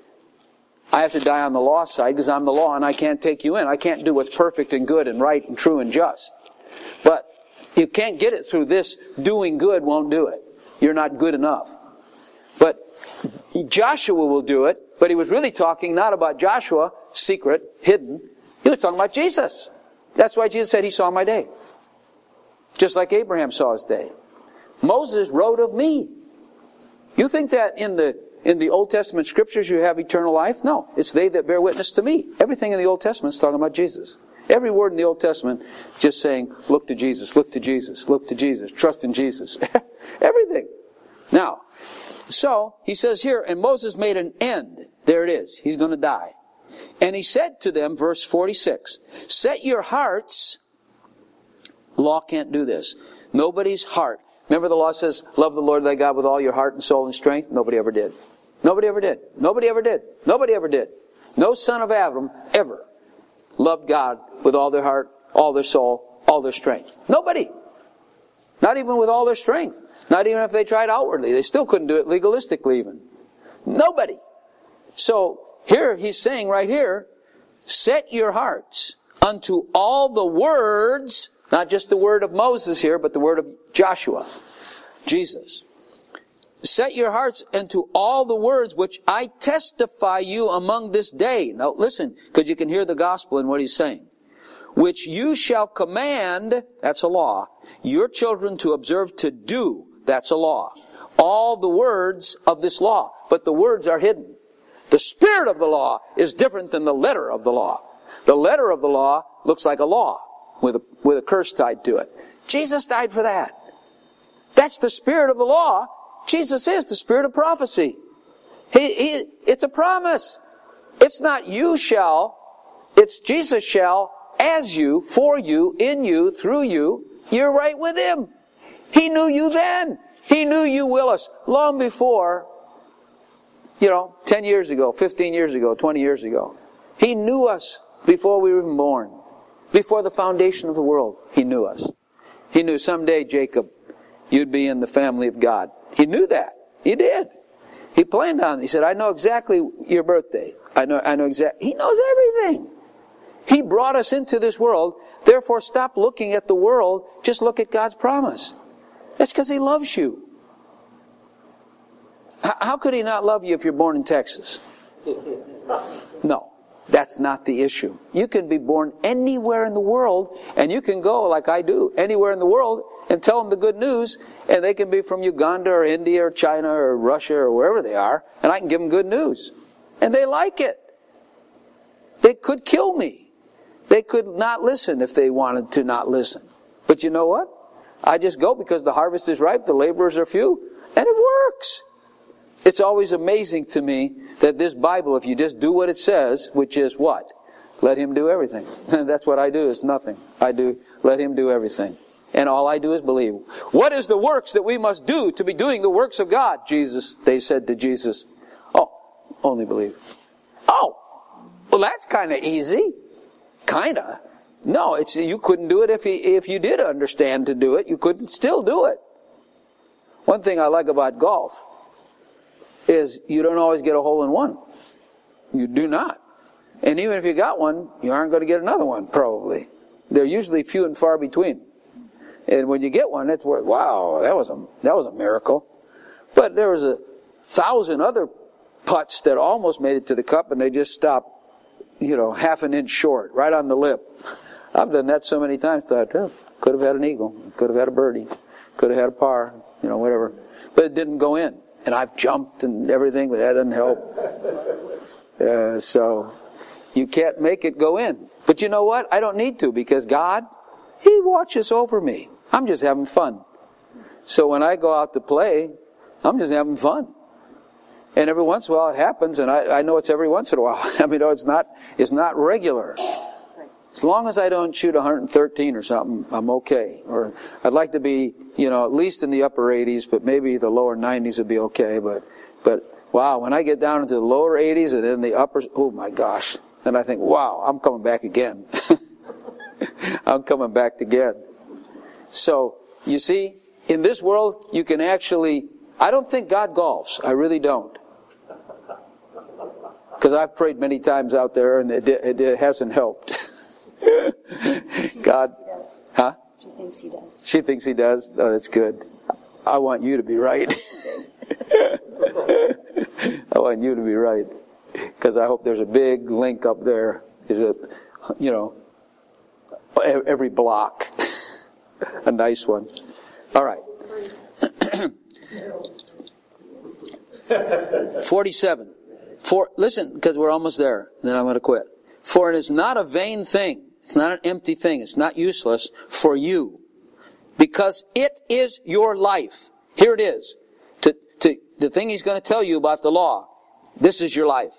I have to die on the law side because I'm the law and I can't take you in. I can't do what's perfect and good and right and true and just. But you can't get it through this. Doing good won't do it. You're not good enough. But Joshua will do it. But he was really talking not about Joshua, secret, hidden. He was talking about Jesus. That's why Jesus said he saw my day. Just like Abraham saw his day. Moses wrote of me. You think that in the in the Old Testament scriptures you have eternal life? No. It's they that bear witness to me. Everything in the Old Testament is talking about Jesus. Every word in the Old Testament just saying, look to Jesus, look to Jesus, look to Jesus, trust in Jesus. Everything. Now, so he says here, and Moses made an end. There it is. He's going to die. And he said to them, verse forty-six, set your hearts. Law can't do this. Nobody's heart. Remember the law says, love the Lord thy God with all your heart and soul and strength? Nobody ever did. Nobody ever did. Nobody ever did. Nobody ever did. No son of Adam ever loved God with all their heart, all their soul, all their strength. Nobody. Not even with all their strength. Not even if they tried outwardly. They still couldn't do it legalistically even. Nobody. So here he's saying right here, set your hearts unto all the words, not just the word of Moses here, but the word of Joshua, Jesus. Set your hearts unto all the words which I testify you among this day. Now listen, because you can hear the gospel in what he's saying. Which you shall command, that's a law, your children to observe to do, that's a law. All the words of this law, but the words are hidden. The spirit of the law is different than the letter of the law. The letter of the law looks like a law with a, with a curse tied to it. Jesus died for that. That's the spirit of the law. Jesus is the spirit of prophecy. He, he, it's a promise. It's not you shall, it's Jesus shall, as you, for you, in you, through you. You're right with him. He knew you then. He knew you, Willis, long before, you know, ten years ago, fifteen years ago, twenty years ago. He knew us before we were even born. Before the foundation of the world, he knew us. He knew someday, Jacob, you'd be in the family of God. He knew that. He did. He planned on it. He said, I know exactly your birthday. I know, I know exactly. He knows everything. He brought us into this world. Therefore, stop looking at the world. Just look at God's promise. That's because he loves you. How could he not love you if you're born in Texas? No. That's not the issue. You can be born anywhere in the world, and you can go, like I do, anywhere in the world, and tell them the good news, and they can be from Uganda or India or China or Russia or wherever they are, and I can give them good news. And they like it. They could kill me. They could not listen if they wanted to not listen. But you know what? I just go because the harvest is ripe, the laborers are few, and it works. It's always amazing to me that this Bible, if you just do what it says, which is what? Let him do everything. That's what I do, is nothing. I do, let him do everything. And all I do is believe. What is the works that we must do to be doing the works of God? Jesus, they said to Jesus, oh, only believe. Oh, well that's kind of easy. Kinda. No, it's you couldn't do it if he, if you did understand to do it. You couldn't still do it. One thing I like about golf is you don't always get a hole in one. You do not. And even if you got one, you aren't going to get another one, probably. They're usually few and far between. And when you get one, it's worth, wow, that was a, that was a miracle. But there was a thousand other putts that almost made it to the cup, and they just stopped, you know, half an inch short, right on the lip. I've done that so many times, thought, oh, could have had an eagle, could have had a birdie, could have had a par, you know, whatever. But it didn't go in. And I've jumped and everything, but that doesn't help. Uh, so you can't make it go in. But you know what? I don't need to, because God, He watches over me. I'm just having fun. So when I go out to play, I'm just having fun. And every once in a while it happens, and I, I know it's every once in a while. I mean, no, it's not, it's not regular. As long as I don't shoot one hundred thirteen or something, I'm okay. Or I'd like to be, you know, at least in the upper eighties, but maybe the lower nineties would be okay. But, but wow, when I get down into the lower eighties and then the upper, oh my gosh. Then I think, wow, I'm coming back again. I'm coming back again. So, you see, in this world, you can actually, I don't think God golfs. I really don't. Because I've prayed many times out there and it, it, it hasn't helped. God, huh? She thinks he does. She thinks he does? Oh, that's good. I want you to be right. I want you to be right. Because I hope there's a big link up there. There's a, you know, every block. A nice one. All right. forty-seven. For, listen, because we're almost there. Then I'm going to quit. For it is not a vain thing. It's not an empty thing. It's not useless for you. Because it is your life. Here it is. To, to, the thing he's going to tell you about the law. This is your life.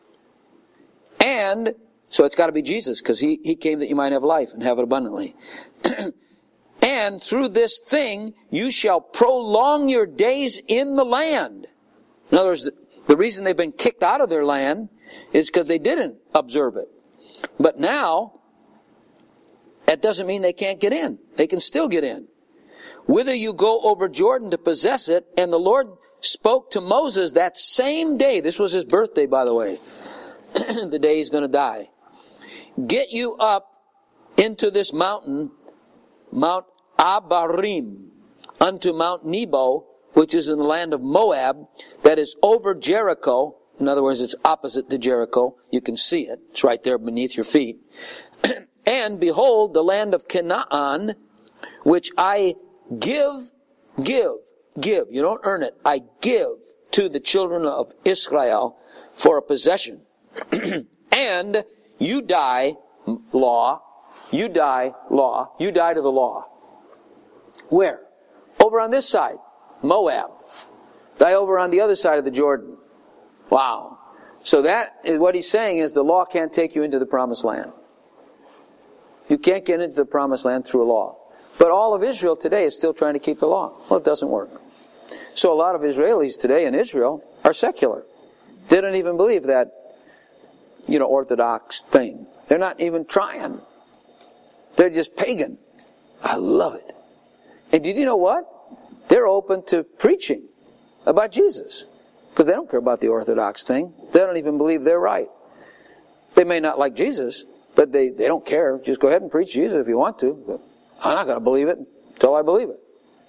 And, so it's got to be Jesus, because he, he came that you might have life and have it abundantly. And through this thing, you shall prolong your days in the land. In other words, the reason they've been kicked out of their land is because they didn't observe it. But now, that doesn't mean they can't get in. They can still get in. Whither you go over Jordan to possess it, and the Lord spoke to Moses that same day. This was his birthday, by the way. The day he's going to die. Get you up into this mountain, Mount Abarim, unto Mount Nebo, which is in the land of Moab, that is over Jericho. In other words, it's opposite to Jericho. You can see it. It's right there beneath your feet. And behold, the land of Canaan, which I give, give, give. You don't earn it. I give to the children of Israel for a possession. And you die, law. You die, law. You die to the law. Where? Over on this side. Moab. Die over on the other side of the Jordan. Wow. So that is what he's saying is the law can't take you into the promised land. You can't get into the promised land through a law. But all of Israel today is still trying to keep the law. Well, it doesn't work. So a lot of Israelis today in Israel are secular. They don't even believe that, you know, Orthodox thing. They're not even trying. They're just pagan. I love it. And did you know what? They're open to preaching about Jesus. Because they don't care about the Orthodox thing. They don't even believe they're right. They may not like Jesus, but they, they don't care. Just go ahead and preach Jesus if you want to. But I'm not going to believe it until I believe it.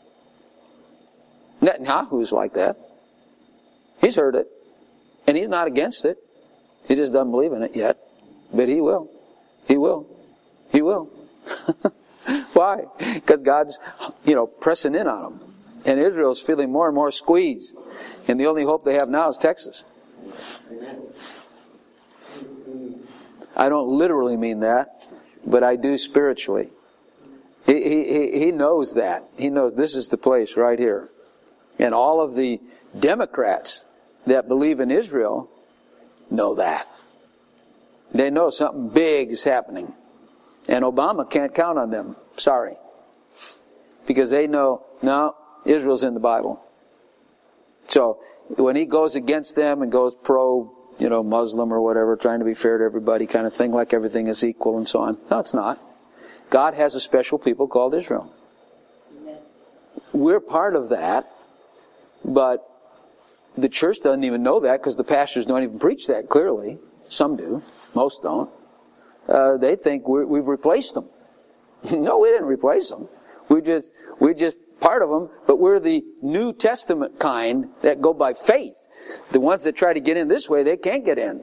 Netanyahu's like that. He's heard it. And he's not against it. He just doesn't believe in it yet. But he will. He will. He will. Why? Because God's, you know, pressing in on them. And Israel's feeling more and more squeezed. And the only hope they have now is Texas. I don't literally mean that, but I do spiritually. He, he, he knows that. He knows this is the place right here. And all of the Democrats that believe in Israel know that. They know something big is happening. And Obama can't count on them. Sorry. Because they know, no, Israel's in the Bible. So when he goes against them and goes pro, you know, Muslim or whatever, trying to be fair to everybody kind of thing, like everything is equal and so on. No, it's not. God has a special people called Israel. We're part of that, but the church doesn't even know that because the pastors don't even preach that clearly. Some do. Most don't. Uh, they think we're, we've replaced them. No, we didn't replace them. We just, we're just part of them, but we're the New Testament kind that go by faith. The ones that try to get in this way, they can't get in.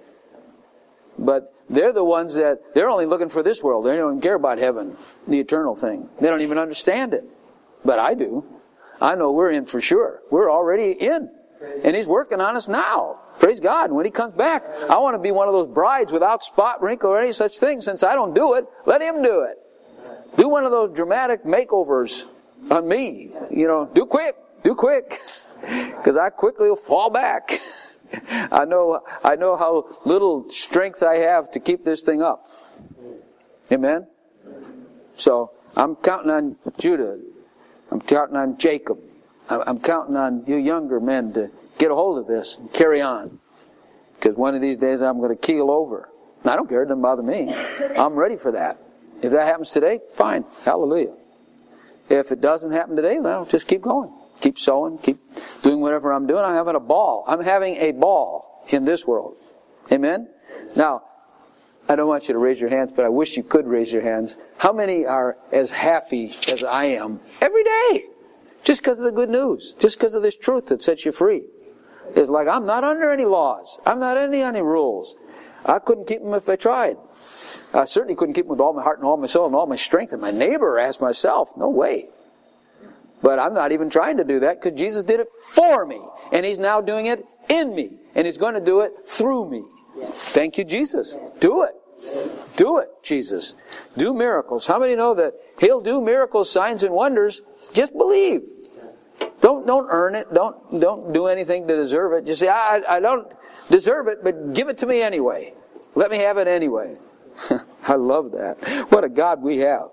But they're the ones that, they're only looking for this world. They don't care about heaven, the eternal thing. They don't even understand it. But I do. I know we're in for sure. We're already in. And He's working on us now. Praise God. And when He comes back, I want to be one of those brides without spot, wrinkle, or any such thing. Since I don't do it, let Him do it. Do one of those dramatic makeovers on me. You know, do quick. Do quick. Because I quickly will fall back. I know, I know how little strength I have to keep this thing up. Amen? So, I'm counting on Judah. I'm counting on Jacob. I'm counting on you younger men to get a hold of this and carry on. Because one of these days I'm going to keel over. And I don't care. It doesn't bother me. I'm ready for that. If that happens today, fine. Hallelujah. If it doesn't happen today, well, just keep going. Keep sowing. Keep doing whatever I'm doing. I'm having a ball. I'm having a ball in this world. Amen? Now, I don't want you to raise your hands, but I wish you could raise your hands. How many are as happy as I am every day? Just because of the good news. Just because of this truth that sets you free. It's like, I'm not under any laws. I'm not under any rules. I couldn't keep them if I tried. I certainly couldn't keep them with all my heart and all my soul and all my strength. And my neighbor asked myself, no way. But I'm not even trying to do that because Jesus did it for me. And He's now doing it in me. And He's going to do it through me. Thank you, Jesus. Do it. Do it, Jesus. Do miracles. How many know that He'll do miracles, signs, and wonders? Just believe. Don't don't earn it. Don't don't do anything to deserve it. Just say, I, I don't deserve it, but give it to me anyway. Let me have it anyway. I love that. What a God we have.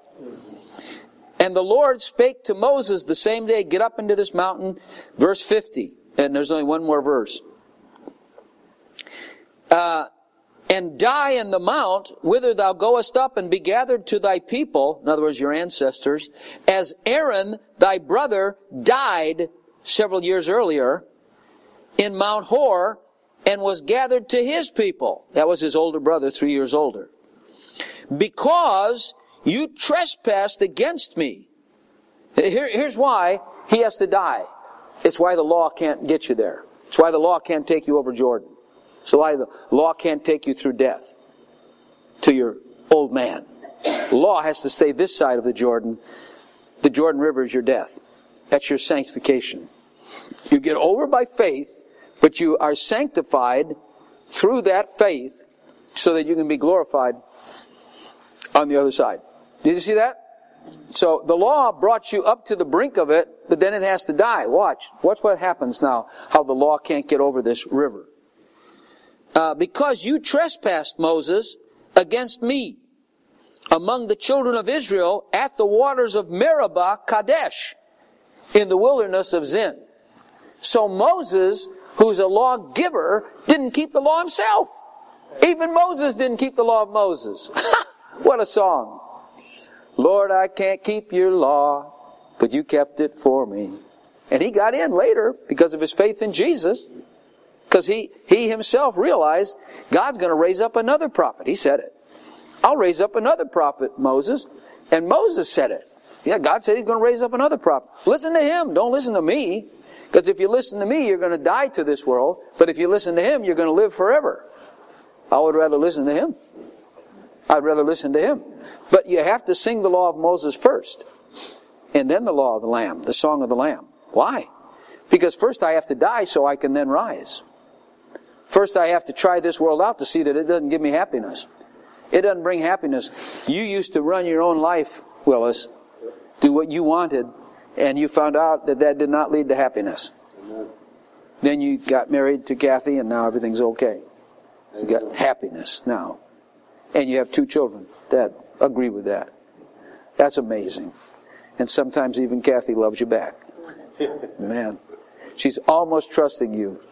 And the Lord spake to Moses the same day, get up into this mountain, verse fifty. And there's only one more verse. Uh, and die in the mount, whither thou goest up, and be gathered to thy people, in other words, your ancestors, as Aaron, thy brother, died several years earlier in Mount Hor, and was gathered to his people. That was his older brother, three years older. Because you trespassed against me. Here, here's why he has to die. It's why the law can't get you there. It's why the law can't take you over Jordan. It's why the law can't take you through death to your old man. The law has to stay this side of the Jordan. The Jordan River is your death. That's your sanctification. You get over by faith, but you are sanctified through that faith so that you can be glorified on the other side. Did you see that? So the law brought you up to the brink of it, but then it has to die. Watch. Watch what happens now, how the law can't get over this river. Uh, because you trespassed, Moses, against me among the children of Israel at the waters of Meribah, Kadesh, in the wilderness of Zin. So Moses, who's a lawgiver, didn't keep the law himself. Even Moses didn't keep the law of Moses. What a song. Lord, I can't keep your law, but you kept it for me. And he got in later because of his faith in Jesus. Because he, he himself realized God's going to raise up another prophet. He said it. I'll raise up another prophet, Moses. And Moses said it. Yeah, God said He's going to raise up another prophet. Listen to him. Don't listen to me. Because if you listen to me, you're going to die to this world. But if you listen to him, you're going to live forever. I would rather listen to him. I'd rather listen to him. But you have to sing the law of Moses first. And then the law of the Lamb, the song of the Lamb. Why? Because first I have to die so I can then rise. First I have to try this world out to see that it doesn't give me happiness. It doesn't bring happiness. You used to run your own life, Willis. Do what you wanted. And you found out that that did not lead to happiness. Amen. Then you got married to Kathy and now everything's okay. You got happiness now. And you have two children that agree with that. That's amazing. And sometimes even Kathy loves you back. Man. She's almost trusting you.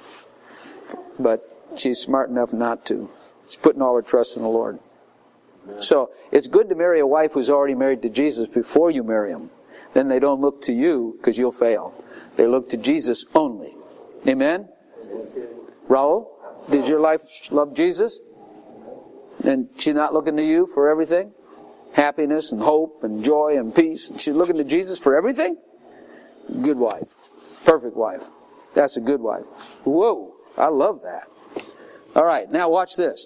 But she's smart enough not to. She's putting all her trust in the Lord. So it's good to marry a wife who's already married to Jesus before you marry him. Then they don't look to you because you'll fail. They look to Jesus only. Amen? Raul, does your life love Jesus? And she's not looking to you for everything? happiness and hope and joy and peace. And she's looking to Jesus for everything? Good wife. Perfect wife. That's a good wife. Whoa, I love that. All right, now watch this.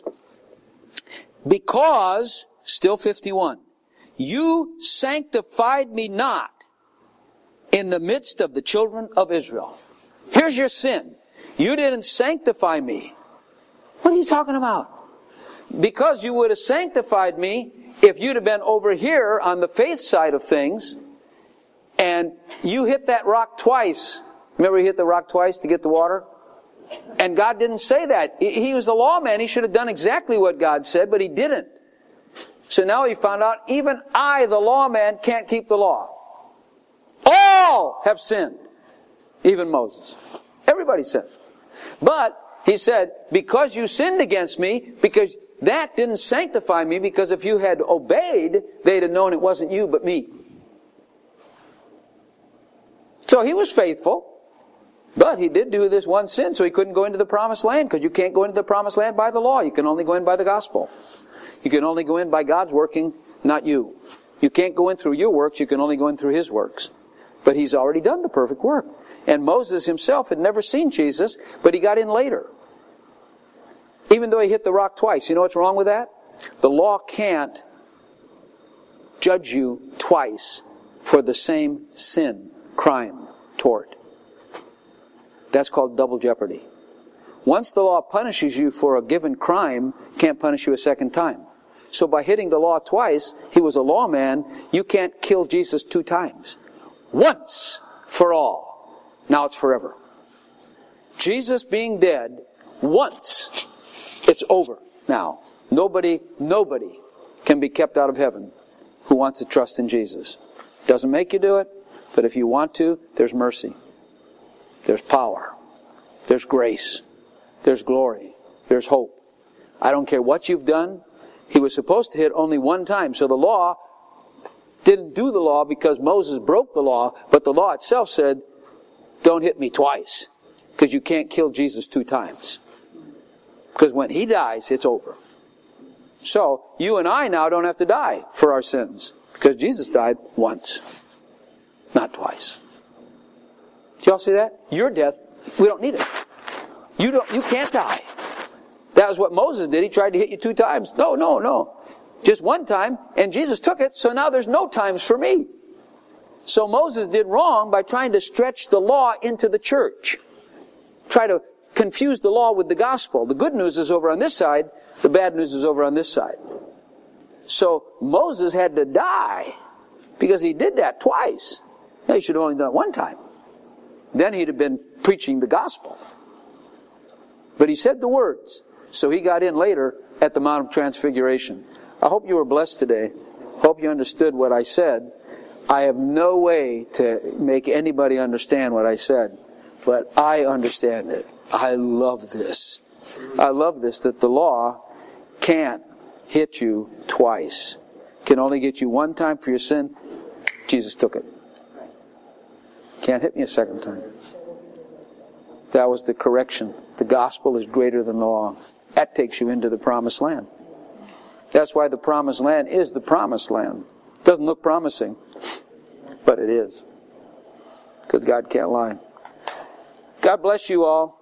Because, still fifty-one, you sanctified me not in the midst of the children of Israel. Here's your sin. You didn't sanctify me. What are you talking about? Because you would have sanctified me if you'd have been over here on the faith side of things, and you hit that rock twice. Remember you hit the rock twice to get the water? And God didn't say that. He was the lawman. He should have done exactly what God said, but he didn't. So now he found out, even I, the lawman, can't keep the law. All have sinned. Even Moses. Everybody sinned. But he said, because you sinned against me, because that didn't sanctify me, because if you had obeyed, they'd have known it wasn't you but me. So he was faithful. But he did do this one sin, so he couldn't go into the promised land, because you can't go into the promised land by the law. You can only go in by the gospel. You can only go in by God's working, not you. You can't go in through your works, you can only go in through His works. But He's already done the perfect work. And Moses himself had never seen Jesus, but he got in later. Even though he hit the rock twice. You know what's wrong with that? The law can't judge you twice for the same sin, crime, tort. That's called double jeopardy. Once the law punishes you for a given crime, can't punish you a second time. So by hitting the law twice, he was a lawman, you can't kill Jesus two times. Once for all. Now it's forever. Jesus being dead, once, it's over now. Nobody, nobody can be kept out of heaven who wants to trust in Jesus. Doesn't make you do it, but if you want to, there's mercy. There's power. There's grace. There's glory. There's hope. I don't care what you've done. He was supposed to hit only one time. So the law didn't do the law because Moses broke the law, but the law itself said, don't hit me twice, because you can't kill Jesus two times. Because when He dies, it's over. So you and I now don't have to die for our sins, because Jesus died once, not twice. Do y'all see that? Your death, we don't need it. You don't. You can't die. That was what Moses did. He tried to hit you two times. No, no, no. Just one time, and Jesus took it, so now there's no times for me. So Moses did wrong by trying to stretch the law into the church. Try to confuse the law with the gospel. The good news is over on this side, the bad news is over on this side. So Moses had to die because he did that twice. Now, he should have only done it one time. Then he'd have been preaching the gospel. But he said the words, so he got in later at the Mount of Transfiguration. I hope you were blessed today. Hope you understood what I said. I have no way to make anybody understand what I said, but I understand it. I love this. I love this, that the law can't hit you twice. Can only get you one time for your sin. Jesus took it. Can't hit me a second time. That was the correction. The gospel is greater than the law. That takes you into the promised land. That's why the promised land is the promised land. It doesn't look promising, but it is. Because God can't lie. God bless you all.